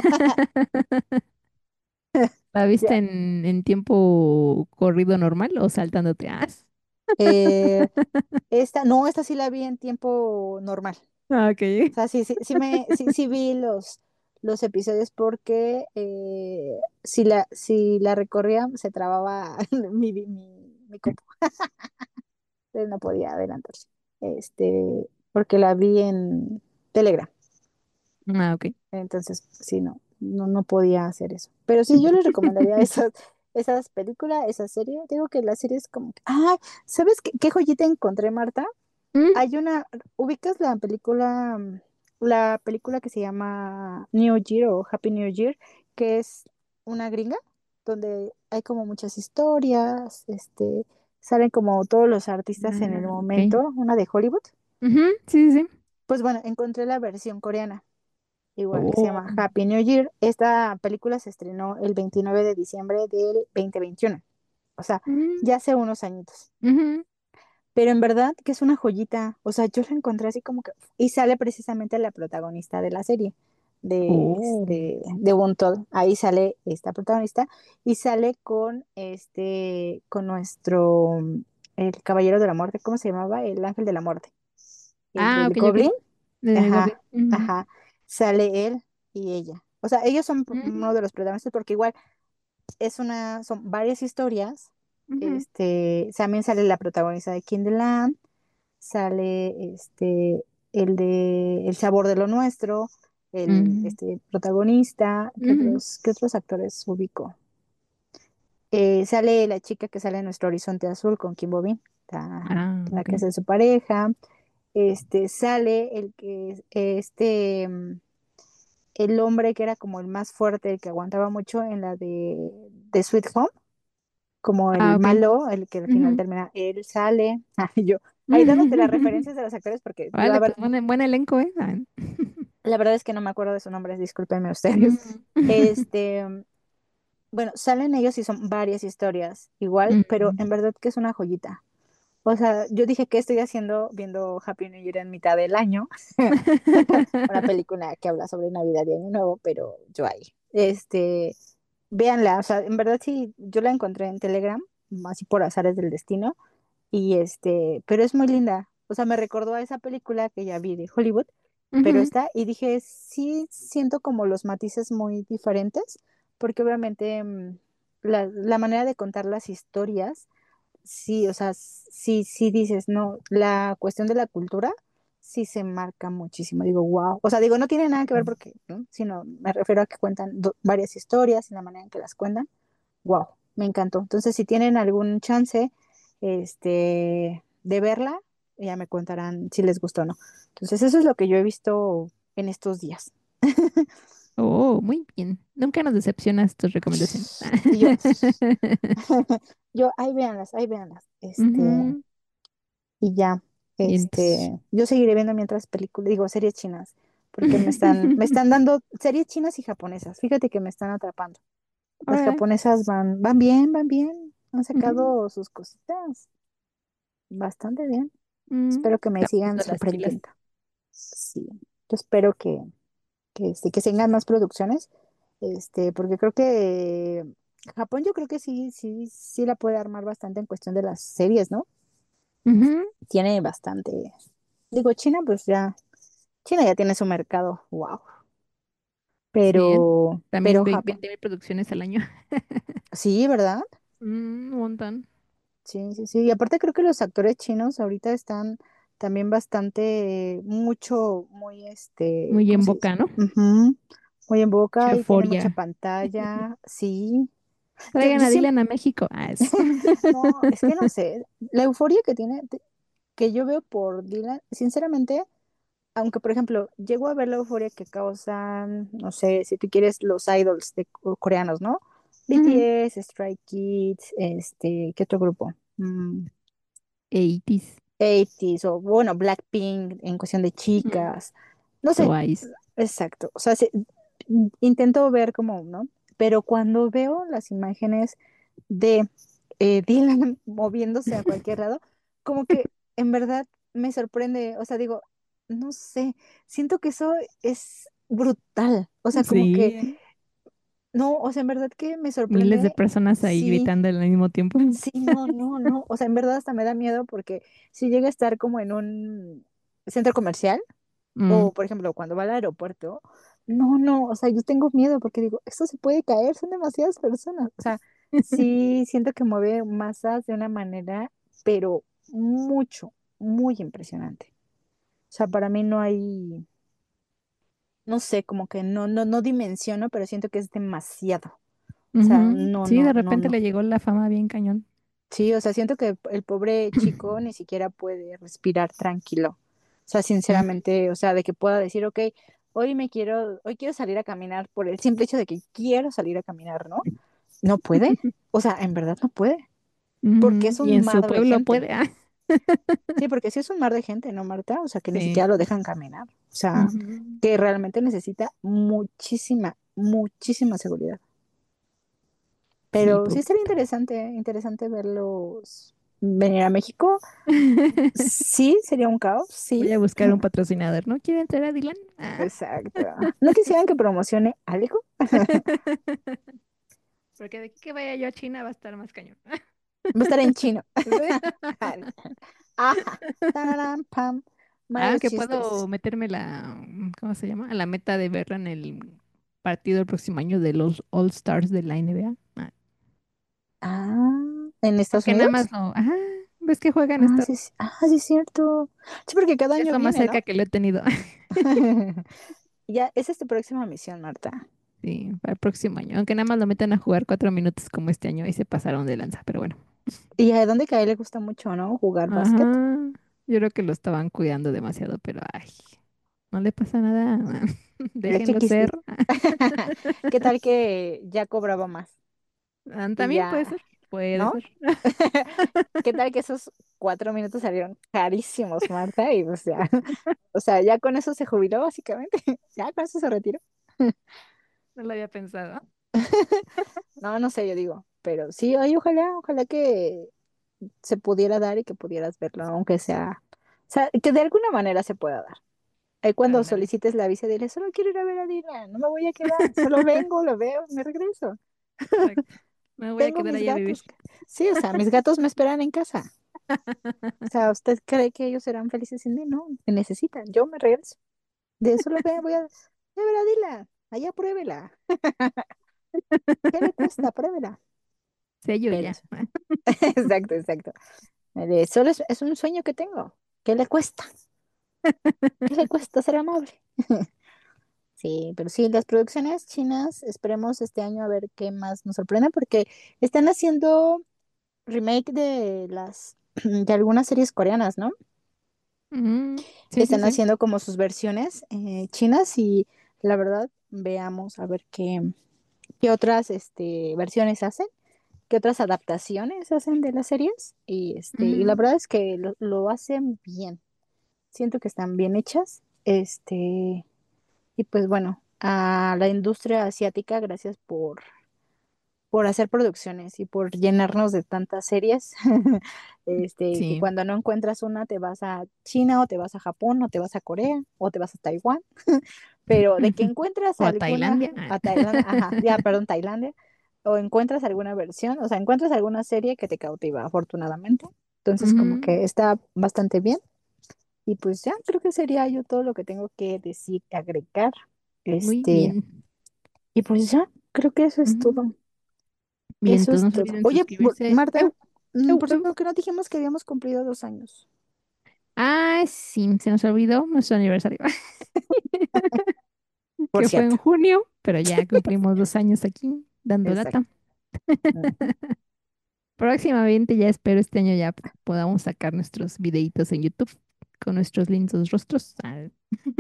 ¿La viste Ya. en, en tiempo corrido normal o saltándote? Ah, Eh, esta, no, esta sí la vi en tiempo normal. ah, O ok. sea, sí, sí, sí, me, sí, sí vi los, los episodios porque eh, si la, si la recorría se trababa mi, mi, mi compu. Entonces no podía adelantarse. Este, porque la vi en Telegram. Ah, ok. Entonces, sí, no, no, no podía hacer eso. Pero sí, yo les recomendaría esas, esas películas, esa serie. Digo que la serie es como que, ah, ¿sabes qué, qué joyita encontré, Marta? Mm. Hay una, ¿ubicas la película, mm, la película que se llama New Year o Happy New Year, que es una gringa, donde hay como muchas historias, este, salen como todos los artistas en el Ah, ok. momento, una de Hollywood? Ujú. Sí, sí, sí. Pues bueno, encontré la versión coreana. igual que se Oh. llama Happy New Year. Esta película se estrenó el veintinueve de diciembre del dos mil veintiuno, o sea, Mm, ya hace unos añitos. ujú. Pero en verdad que es una joyita. O sea, yo la encontré así como que. Y sale precisamente la protagonista de la serie, de, Oh. este, de Untold. Ahí sale esta protagonista y sale con este, con nuestro, el Caballero de la Muerte, ¿cómo se llamaba? El Ángel de la Muerte. El Ah, del ok, ok. Goblin. De Goblin. Ajá, Ujú. ajá. Sale él y ella. O sea, ellos son Mm, uno de los protagonistas porque igual es una, son varias historias. ujú, Este, también sale la protagonista de Kindland, sale este, el de El sabor de lo nuestro, el ujú, este, protagonista. ¿Qué ujú. otros, qué otros actores ubico? Eh, sale la chica que sale en Nuestro Horizonte Azul con Kim Bobin, la, Ah, la ok. que es de su pareja. Este, sale el que es este, mm, el hombre que era como el más fuerte, el que aguantaba mucho en la de, de Sweet Home, como Ah, el ok. malo, el que al final Ujú. termina, él sale. Ay, yo, ahí dándote las referencias de los actores, porque la, Vale, pues buen, buen elenco, ¿eh? Ah. la verdad es que no me acuerdo de sus nombres, discúlpenme ustedes. Mm. Este, bueno, salen ellos y son varias historias igual, pero Mm. en verdad que es una joyita. O sea, yo dije, ¿qué estoy haciendo viendo Happy New Year en mitad del año? Una película que habla sobre Navidad y Año Nuevo, pero yo ahí. Este, véanla, o sea, en verdad sí, yo la encontré en Telegram, así por azares del destino, y este, pero es muy linda. O sea, me recordó a esa película que ya vi de Hollywood, pero Ujú. está, y dije, sí siento como los matices muy diferentes, porque obviamente mm, la, la manera de contar las historias, sí, o sea, sí, sí dices, no, la cuestión de la cultura sí se marca muchísimo. Digo, wow. O sea, digo, no tiene nada que ver porque, ¿no? Sino me refiero a que cuentan do- varias historias y la manera en que las cuentan. Wow, me encantó. Entonces, si tienen algún chance, este, de verla, ya me contarán si les gustó o no. Entonces, eso es lo que yo he visto en estos días. Oh, muy bien. Nunca nos decepcionas tus recomendaciones. Y yo, yo, ahí véanlas, ahí véanlas. Este, Ujú. y ya, Y entonces, este, yo seguiré viendo mientras películas, digo, series chinas, porque me están, me están dando series chinas y japonesas. Fíjate que me están atrapando. Las órale. japonesas van, van bien, van bien. Han Ujú. sacado sus cositas bastante bien. Mm, Espero que me Está sigan poniendo las pilas. sorprendiendo. Sí, yo espero que, que, este, que tengan más producciones, este, porque creo que Japón yo creo que sí, sí, sí la puede armar bastante en cuestión de las series, ¿no? Ujú. Tiene bastante. Digo, China, pues ya, China ya tiene su mercado, wow. Sí, ¿eh? Pero, También pero ve- Japón, veinte mil producciones al año. sí, ¿verdad? Mm, un montón. Sí, sí, sí. Y aparte creo que los actores chinos ahorita están también bastante, mucho, muy, este, Muy ¿cómo en se dice? boca, ¿no? Ujú, muy en Mucha boca y tiene mucha euforia. pantalla. Sí. Yo, Traigan yo a siempre, Dylan a México. Ah, es. no, es que no sé, la euforia que tiene, te- que yo veo por Dylan, sinceramente, aunque por ejemplo, llego a ver la euforia que causan, no sé, si tú quieres, los idols de co- coreanos, ¿no? Ujú. B T S, Stray Kids, este, ¿qué otro grupo? Mm, ochenta. ochenta o bueno, Blackpink en cuestión de Mm. chicas. No sé, Twice. exacto. O sea, sí, mm, intento ver como, ¿no? Pero cuando veo las imágenes de eh, Dylan moviéndose a cualquier lado, como que en verdad me sorprende. O sea, digo, no sé, siento que eso es brutal. O sea, como que, Sí. no, o sea, en verdad que me Miles de sorprende. personas ahí Sí. gritando al mismo tiempo. Sí, no, no, no. O sea, en verdad hasta me da miedo porque si llega a estar como en un centro comercial Mm. o, por ejemplo, cuando va al aeropuerto, no, no, o sea, yo tengo miedo porque digo, esto se puede caer, son demasiadas personas. O sea, sí siento que mueve masas de una manera, pero mucho, muy impresionante. O sea, para mí no hay, no sé, como que no, no, no dimensiono, pero siento que es demasiado. O sea, Ujú. no, Sí, de no, no, repente no. le llegó la fama bien cañón. Sí, o sea, siento que el pobre chico ni siquiera puede respirar tranquilo. O sea, Mm. sinceramente, o sea, de que pueda decir, ok, hoy me quiero, hoy quiero salir a caminar por el simple hecho de que quiero salir a caminar, ¿no? No puede. O sea, en verdad no puede, porque Ujú. es Y un en su mar de pueblo gente. puede. Ah. Sí, porque sí es un mar de gente, ¿no, Marta? O sea, que ni Sí. siquiera lo dejan caminar. O sea, Ujú. que realmente necesita muchísima, muchísima seguridad. Sí, Pero sí estaría pobrecito. interesante, interesante verlos venir a México. Sí, sería un caos, sí. Voy a buscar un patrocinador. ¿No quiere entrar a Dylan? Ah. Exacto. ¿No quisieran que promocione algo? Porque de que vaya yo a China va a estar más cañón. Va a estar en chino. Sí. Ajá. Tararán, pam. Ah, Malos que chistes. puedo meterme la, mm, ¿cómo se llama? A la meta de verla en el partido el próximo año de los All Stars de la N B A. Ah, Ah, ¿en Estados aunque nada más Unidos? no. Ajá, ves que juegan Ah, Estados sí, sí. Ah, sí, es cierto. Sí, porque cada Es año lo más viene, ¿no? cerca que lo he tenido. Ya, esa es tu próxima misión, Marta. Sí, para el próximo año. Aunque nada más lo metan a jugar cuatro minutos como este año y se pasaron de lanza, pero bueno. Y a dónde cae le gusta mucho, ¿no? Jugar básquet. Ajá. Yo creo que lo estaban cuidando demasiado, pero ay, no le pasa nada. Es Déjenlo ser. chiquis. ¿Qué tal que ya cobraba más? Ah, Y también puede ya, ser, puede ¿no? ser. ¿Qué tal que esos cuatro minutos salieron carísimos, Marta? Y pues ya, o sea, ya con eso se jubiló, básicamente. Ya con eso se retiró. No lo había pensado. No, no sé, yo digo. Pero sí, ay, ojalá, ojalá que se pudiera dar y que pudieras verlo, aunque sea. O sea, que de alguna manera se pueda dar. Ahí cuando Ándale. solicites la visa, dile, solo quiero ir a ver a Dylan, no me voy a quedar, solo vengo, lo veo, me regreso. Exacto. Me voy a Tengo quedar mis ahí a vivir. gatos. Sí, o sea, mis gatos me esperan en casa. O sea, ¿usted cree que ellos serán felices sin mí? No, me necesitan, yo me regreso. De eso lo veo, voy a, voy a ver a Dylan, allá pruébela. ¿Qué le cuesta? Pruébela. Sé yo Pero ya. eso. Exacto, exacto. De solo es, es un sueño que tengo. ¿Qué le cuesta? ¿Qué le cuesta ser amable? Sí, pero sí, las producciones chinas, esperemos este año a ver qué más nos sorprende, porque están haciendo remake de las de algunas series coreanas, ¿no? Ujú. Sí, sí, Están sí. haciendo como sus versiones eh, chinas y la verdad, veamos a ver qué, qué otras este, versiones hacen, qué otras adaptaciones hacen de las series y este, y la Ujú. verdad es que lo, lo hacen bien. Siento que están bien hechas. Este, y pues bueno, a la industria asiática, gracias por por hacer producciones y por llenarnos de tantas series. Este, que Sí. cuando no encuentras una, te vas a China o te vas a Japón o te vas a Corea o te vas a Taiwán, pero de que encuentras O a alguna, Tailandia. Ah. a Tailandia, ajá, ya, perdón, Tailandia, o encuentras alguna versión, o sea, encuentras alguna serie que te cautiva, afortunadamente. Entonces, como Ujú. que está bastante bien. Y pues ya, creo que sería yo todo lo que tengo que decir, agregar. Muy Este, bien. y pues ya, creo que eso es Ujú. todo. Bien, Eso entonces es no se todo. olviden Oye, por- suscribirse. Marta, Eu, mm, eu, por eu. cierto, que no dijimos que habíamos cumplido dos años. Ah, sí, se nos olvidó nuestro aniversario, Por que fue en cierto. junio, pero ya cumplimos dos años aquí dando Exacto. lata. Ujú. Próximamente ya espero este año ya podamos sacar nuestros videitos en YouTube con nuestros lindos rostros. Ah,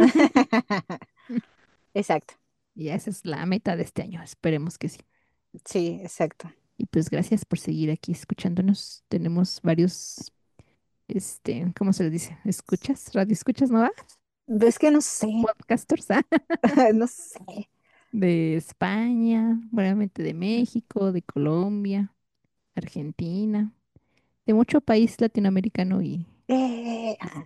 Exacto. y esa es la meta de este año. Esperemos que sí. Sí, exacto. Y pues gracias por seguir aquí escuchándonos. Tenemos varios, este, ¿cómo se les dice? ¿Escuchas? ¿Radio escuchas, no va? Es que no sé, Podcasters, ¿ah? no sé. De España, probablemente de México, de Colombia, Argentina, de mucho país latinoamericano y, Eh, ah,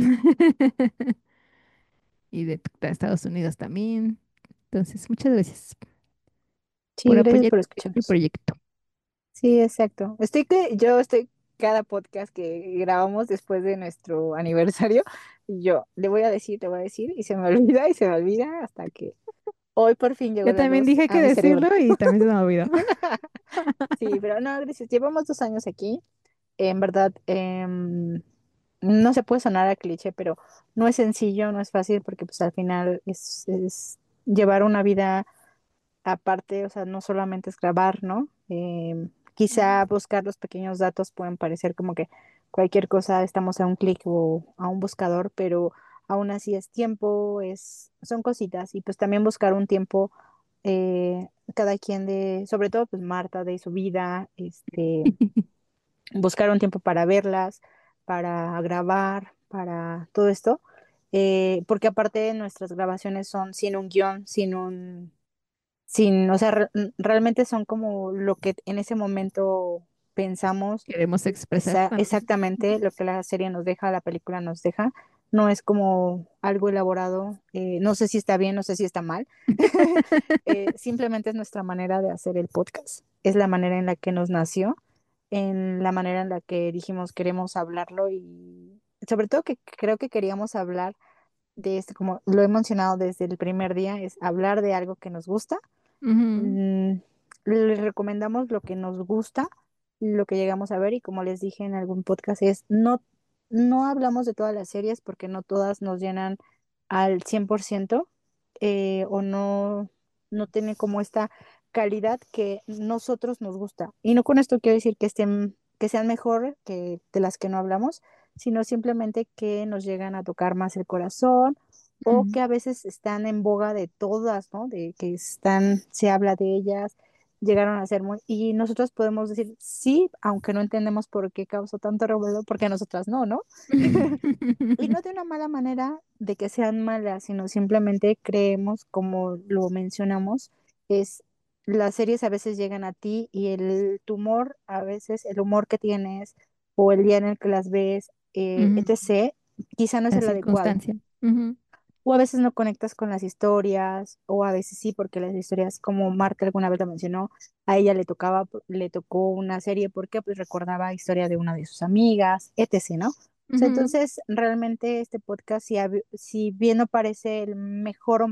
y de t- Estados Unidos también. Entonces, muchas gracias sí, por gracias apoyar por este escucharnos. proyecto. Sí, exacto. Estoy que yo estoy cada podcast que grabamos después de nuestro aniversario, y yo le voy a decir, te voy a decir, y se me olvida y se me olvida hasta que hoy por fin llegó Yo la también luz dije que a mi cerebro. decirlo y también se me olvidó. Sí, pero no, gracias. Llevamos dos años aquí. En verdad, em, no se puede sonar a cliché, pero no es sencillo, no es fácil, porque pues al final es, es llevar una vida aparte, o sea, no solamente es grabar, ¿no? Em, Ujú. quizá buscar los pequeños datos pueden parecer como que cualquier cosa estamos a un clic o a un buscador, pero aún así es tiempo, es, son cositas, y pues también buscar un tiempo, eh, cada quien de, sobre todo pues Marta de su vida, este buscar un tiempo para verlas, para grabar, para todo esto, eh, porque aparte nuestras grabaciones son sin un guión, sin un, sin, o sea, re- realmente son como lo que en ese momento pensamos. Queremos expresar. Esa- Bueno, exactamente lo que la serie nos deja, la película nos deja. No es como algo elaborado. Eh, no sé si está bien, no sé si está mal. Eh, simplemente es nuestra manera de hacer el podcast. Es la manera en la que nos nació, en la manera en la que dijimos queremos hablarlo y sobre todo que creo que queríamos hablar de esto, como lo he mencionado desde el primer día, es hablar de algo que nos gusta. ujú, Mm, les recomendamos lo que nos gusta, lo que llegamos a ver y como les dije en algún podcast es no, no hablamos de todas las series porque no todas nos llenan al cien por ciento, eh, o no, no tienen como esta calidad que nosotros nos gusta. Y no con esto quiero decir que estén, que sean mejor que de las que no hablamos, sino simplemente que nos llegan a tocar más el corazón o ujú. que a veces están en boga de todas, ¿no? De que están, se habla de ellas, llegaron a ser muy, y nosotros podemos decir sí, aunque no entendemos por qué causó tanto revuelo, porque nosotras no, ¿no? Y no de una mala manera de que sean malas, sino simplemente creemos, como lo mencionamos, es las series a veces llegan a ti y el tu humor, a veces el humor que tienes o el día en el que las ves, eh, Ujú. etcétera, quizá no es La el adecuado. circunstancia. Ujú, O a veces no conectas con las historias, o a veces sí, porque las historias, como Marta alguna vez lo mencionó, a ella le tocaba, le tocó una serie porque pues recordaba historia de una de sus amigas, etcétera, ¿no? O sea, ujú. entonces, realmente este podcast, si, hab- si bien no parece el mejor,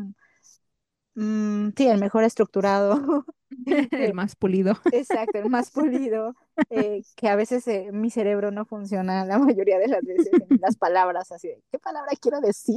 mm, sí, el mejor estructurado, El eh, más pulido. exacto, el más pulido, eh, que a veces eh, mi cerebro no funciona la mayoría de las veces en las palabras, así de, ¿qué palabra quiero decir?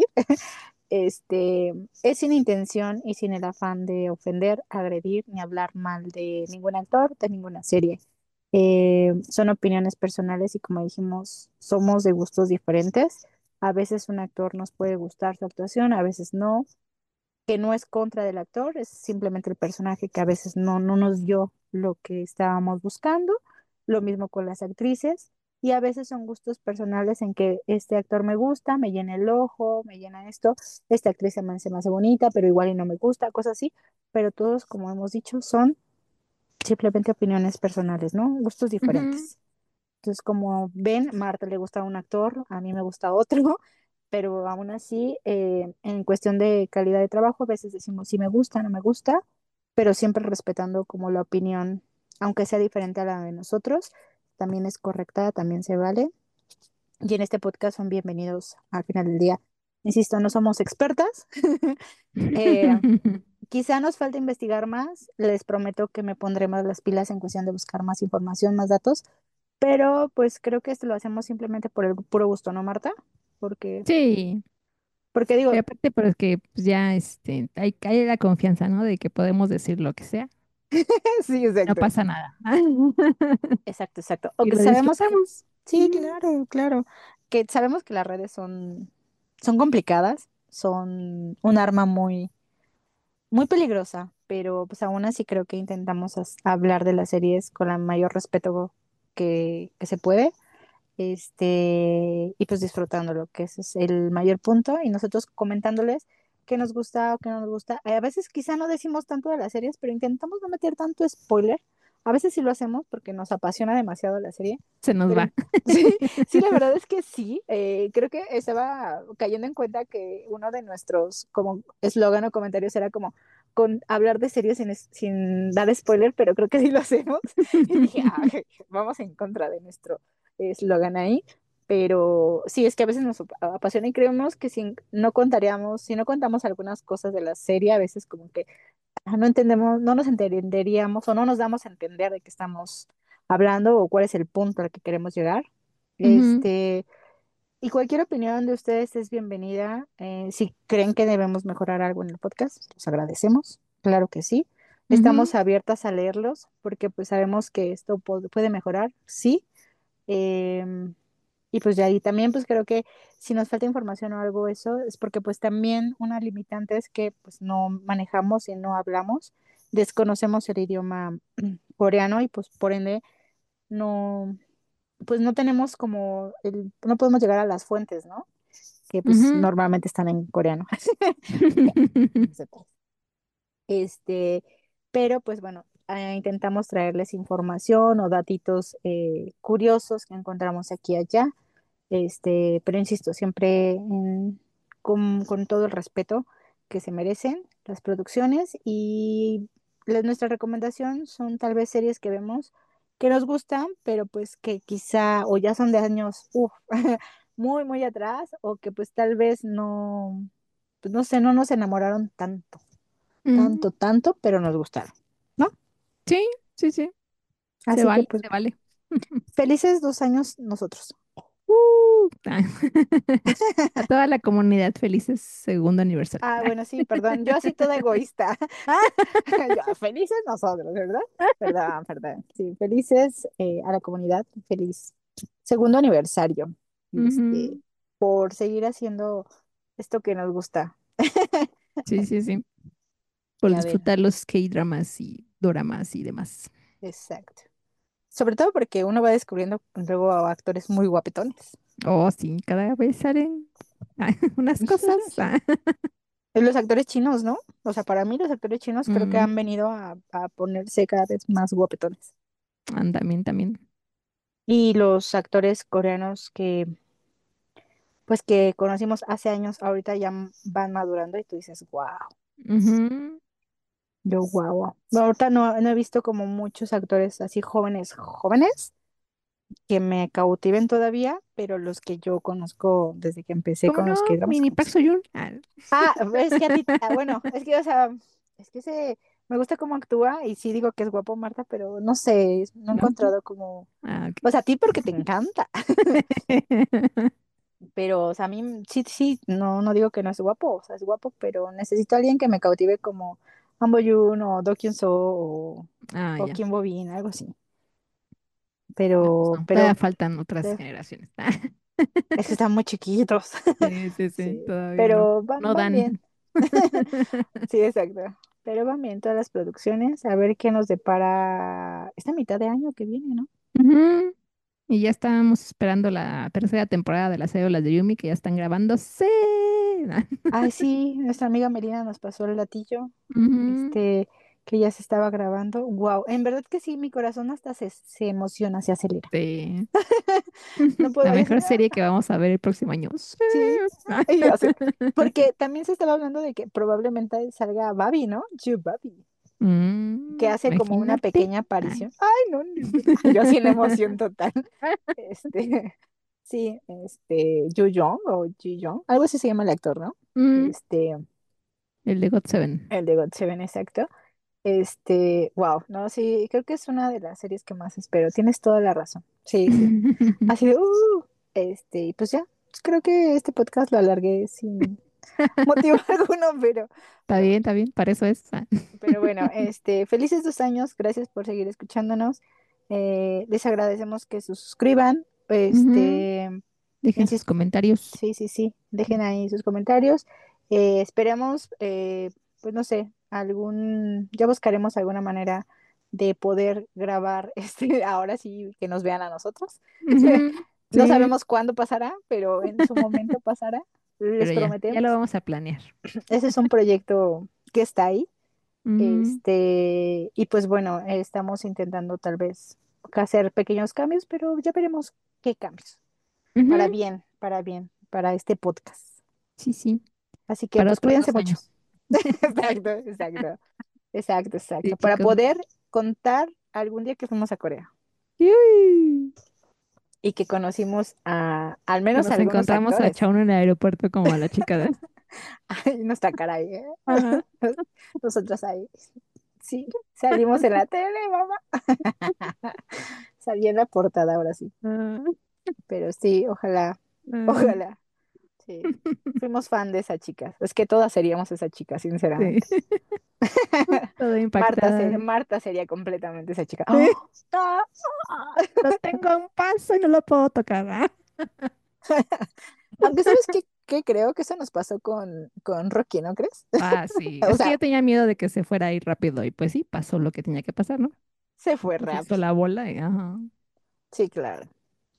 Este, es sin intención y sin el afán de ofender, agredir ni hablar mal de ningún actor, de ninguna serie. Eh, son opiniones personales y como dijimos, somos de gustos diferentes. A veces un actor nos puede gustar su actuación, a veces no, que no es contra del actor, es simplemente el personaje que a veces no, no nos dio lo que estábamos buscando. Lo mismo con las actrices. Y a veces son gustos personales en que este actor me gusta, me llena el ojo, me llena esto, esta actriz se me hace más bonita, pero igual y no me gusta, cosas así. Pero todos, como hemos dicho, son simplemente opiniones personales, ¿no? Gustos Ujú, diferentes. Entonces, como ven, Marta le gusta un actor, a mí me gusta otro, pero aún así, eh, en cuestión de calidad de trabajo, a veces decimos si me gusta, no me gusta, pero siempre respetando como la opinión, aunque sea diferente a la de nosotros, también es correcta, también se vale. Y en este podcast son bienvenidos al final del día. Insisto, no somos expertas. Eh, quizá nos falta investigar más. Les prometo que me pondré más las pilas en cuestión de buscar más información, más datos, pero pues creo que esto lo hacemos simplemente por el puro gusto, ¿no, Marta? Porque, Sí, porque y digo, aparte porque pues, ya este, hay, hay la confianza, ¿no? De que podemos decir lo que sea, sí, no exacto, pasa nada. exacto, exacto. O Y que lo sabemos que, disfrutamos. sí, Ujú, claro, claro, que sabemos que las redes son, son complicadas, son un arma muy, muy peligrosa, pero pues aún así creo que intentamos as- hablar de las series con el mayor respeto que, que se puede, este, y pues disfrutándolo, que ese es el mayor punto, y nosotros comentándoles qué nos gusta o qué no nos gusta. A veces quizá no decimos tanto de las series, pero intentamos no meter tanto spoiler. A veces sí lo hacemos porque nos apasiona demasiado la serie, se nos pero va. in- sí, sí, la verdad es que sí. Eh, creo que estaba cayendo en cuenta que uno de nuestros como eslogan o comentarios era como con hablar de series sin, es- sin dar spoiler, pero creo que sí lo hacemos. Y dije, ah, vamos en contra de nuestro eslogan ahí. Pero sí, es que a veces nos ap- apasiona y creemos que si no contaríamos, si no contamos algunas cosas de la serie, a veces como que ah, no entendemos, no nos entenderíamos o no nos damos a entender de qué estamos hablando o cuál es el punto al que queremos llegar. Ujú, Este, y cualquier opinión de ustedes es bienvenida. Eh, si creen que debemos mejorar algo en el podcast, los agradecemos. Claro que sí. Estamos ujú, abiertas a leerlos porque pues sabemos que esto po- puede mejorar, sí. Em, y pues ya ahí también pues creo que si nos falta información o algo eso es porque pues también una limitante es que pues no manejamos y no hablamos, desconocemos el idioma coreano y pues por ende no, pues no tenemos como, el, no podemos llegar a las fuentes, ¿no? Que pues Ujú. normalmente están en coreano. No sé, pues. Este, pero pues bueno, eh, intentamos traerles información o datitos eh, curiosos que encontramos aquí y allá. Este, pero insisto, siempre en- con, con todo el respeto que se merecen las producciones y la- nuestra recomendación son tal vez series que vemos que nos gustan, pero pues que quizá o ya son de años uf, muy, muy atrás o que pues tal vez no, pues no sé, no nos enamoraron tanto, Mm, tanto, tanto, pero nos gustaron, ¿no? sí, sí, sí. Se Así que vale, pues se vale. felices dos años nosotros. Uh, ah. A toda la comunidad felices segundo aniversario. Ah, bueno, sí, perdón, yo así toda egoísta. Yo, felices nosotros, ¿verdad? Perdón, perdón. Sí, felices eh, a la comunidad, feliz segundo aniversario, este, Ujú. por seguir haciendo esto que nos gusta. Sí, sí, sí. Y Por a ver, disfrutar los K-dramas y doramas y demás. exacto. Sobre todo porque uno va descubriendo luego a actores muy guapetones. Oh, sí, cada vez salen ah, unas cosas. Ah. Los actores chinos, ¿no? O sea, para mí los actores chinos creo que Mm, han venido a, a ponerse cada vez más guapetones. ah, también, también. Y los actores coreanos que pues que conocimos hace años, ahorita ya m- van madurando y tú dices, wow, Ujú. yo wow, wow. No, ahorita no, no he visto como muchos actores así jóvenes, jóvenes, que me cautiven todavía, pero los que yo conozco desde que empecé ¿Cómo con no? los K-dramas, Mini como que Park sí. Soo-yoon. Ah, Ah, es que a ti, ah, bueno, es que, o sea, es que se, me gusta cómo actúa y sí digo que es guapo Marta, pero no sé, no he ¿no? encontrado como, Ah, o ok. sea, a ti porque te encanta. Pero, o sea, a mí mm, sí, sí, no, no digo que no es guapo, o sea, es guapo, pero necesito a alguien que me cautive como Han Bo-yoon o Do Kyun-soo o, Ah, o ya. Kim Bo-bin, algo así. No, pues Pero, no, todavía pero faltan otras eh, generaciones. es que están muy chiquitos. Sí, sí, sí, Sí, todavía no. pero van, No van bien. dan. Sí, exacto. Pero van bien todas las producciones. A ver qué nos depara esta mitad de año que viene, ¿no? Ujú. Y ya estábamos esperando la tercera temporada de las células de Yumi, que ya están grabándose. Ay, sí, nuestra amiga Melina nos pasó el latillo. Ujú. Este, que ya se estaba grabando. Wow, en verdad que sí, mi corazón hasta se, se emociona, se acelera. Sí. No La puedo mejor decir, serie que vamos a ver el próximo año. Sí. sí, y yo así, porque también se estaba hablando de que probablemente salga Babi, ¿no? Yu Babi, que Mm, hace como una imagínate. pequeña Ah. aparición. Ay, no, no, no. Yo así en emoción total. Este, sí, este, Yu Jong o Ji Jong, algo así se llama el actor, ¿no? Mm, Este, el de God Seven. el de God Seven, exacto. Este, wow, no, sí, creo que es una de las series que más espero. Tienes toda la razón. Sí, sí. Así de, uh, este, y pues ya, creo que este podcast lo alargué sin motivo alguno, pero, Está pero bien, bueno. está bien, para eso es. Ah. Pero bueno, este, felices dos años, gracias por seguir escuchándonos. Eh, les agradecemos que se suscriban, Ujú. este, Dejen sus insisto, comentarios. sí, sí, sí, dejen ahí sus comentarios. Eh, esperemos, eh, pues no sé, algún, ya buscaremos alguna manera de poder grabar, este, ahora sí que nos vean a nosotros. Ujú. No Sí, sabemos cuándo pasará, pero en su momento pasará, les pero ya, ya lo prometemos. vamos a planear. Ese es un proyecto que está ahí. Ujú. Este, y pues bueno, eh, estamos intentando tal vez hacer pequeños cambios, pero ya veremos qué cambios. Para Ujú. bien, para bien, para este podcast. Sí, sí, Así que para pues otros cuídense dos mucho. años. Exacto, exacto, exacto, Sí, exacto. Para chicos. poder contar algún día que fuimos a Corea Uy. y que conocimos a al Que menos a nos algunos encontramos a actores. Chao en el aeropuerto como a la chica de... Ay, nuestra cara ahí, ¿eh? Ajá. Nosotras ahí. Sí, salimos en la tele, mamá. Salí en la portada ahora sí. Ah, Pero sí, ojalá, ah, ojalá. Sí. Fuimos fan de esa chica. Es que todas seríamos esa chica, sí, sinceramente. toda Marta, impactada. se- Marta sería completamente esa chica. Sí, ¡Oh! ¡Ah! no tengo un paso y no lo puedo tocar. Ah, Aunque sabes qué, qué creo que eso nos pasó con, con Rocky, ¿no crees? ah, sí, O es que sea, yo tenía miedo de que se fuera ahí rápido y pues sí, pasó lo que tenía que pasar, ¿no? se fue Se hizo rápido. la bola y ajá. Sí, claro.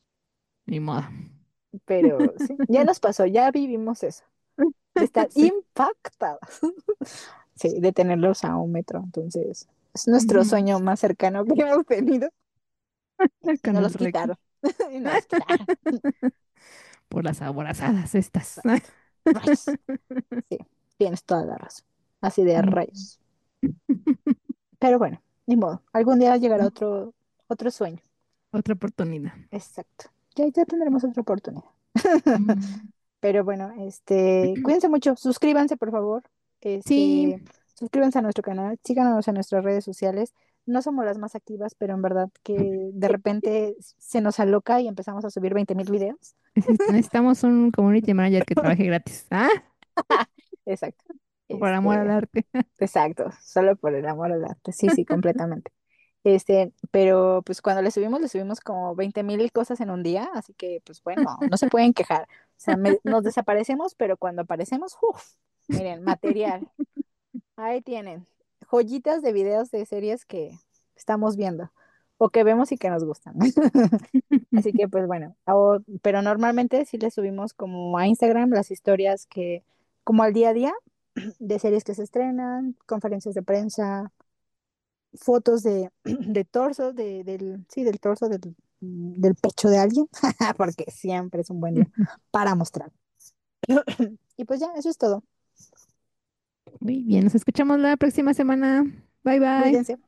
Ni modo. Pero sí, ya nos pasó, ya vivimos eso, de estar Sí. impactadas, sí, de tenerlos a un metro. Entonces, es nuestro Ujú. sueño más cercano que hemos tenido y Con nos el los récord. quitaron. Y nos los quitaron. Por las aborazadas estas. Exacto. Rayos. Sí, tienes toda la razón. Así de Mm. rayos. Pero bueno, ni modo. Algún día llegará otro, otro sueño. Otra oportunidad. Exacto. Ya, ya tendremos otra oportunidad. Mm. Pero bueno, este, cuídense mucho, suscríbanse por favor, Sí, este, suscríbanse a nuestro canal, síganos en nuestras redes sociales. No somos las más activas, pero en verdad que de repente se nos aloca y empezamos a subir veinte mil videos. neces- necesitamos un community manager que trabaje gratis. ¿Ah? Exacto. Por amor al Este, arte. exacto, solo por el amor al arte. Sí, sí, completamente. Este, pero pues cuando le subimos, le subimos como veinte mil cosas en un día, así que pues bueno, no se pueden quejar. O sea, me- nos desaparecemos, pero cuando aparecemos, uff, miren, material. Ahí tienen, joyitas de videos de series que estamos viendo o que vemos y que nos gustan. Así que pues bueno, o- pero normalmente sí le subimos como a Instagram las historias que, como al día a día, de series que se estrenan, conferencias de prensa, fotos de, de torso, de, del, sí, del torso, del, del pecho de alguien, porque siempre es un buen día para mostrar. Y pues ya, eso es todo. Muy bien, nos escuchamos la próxima semana. Bye bye. Cuídense.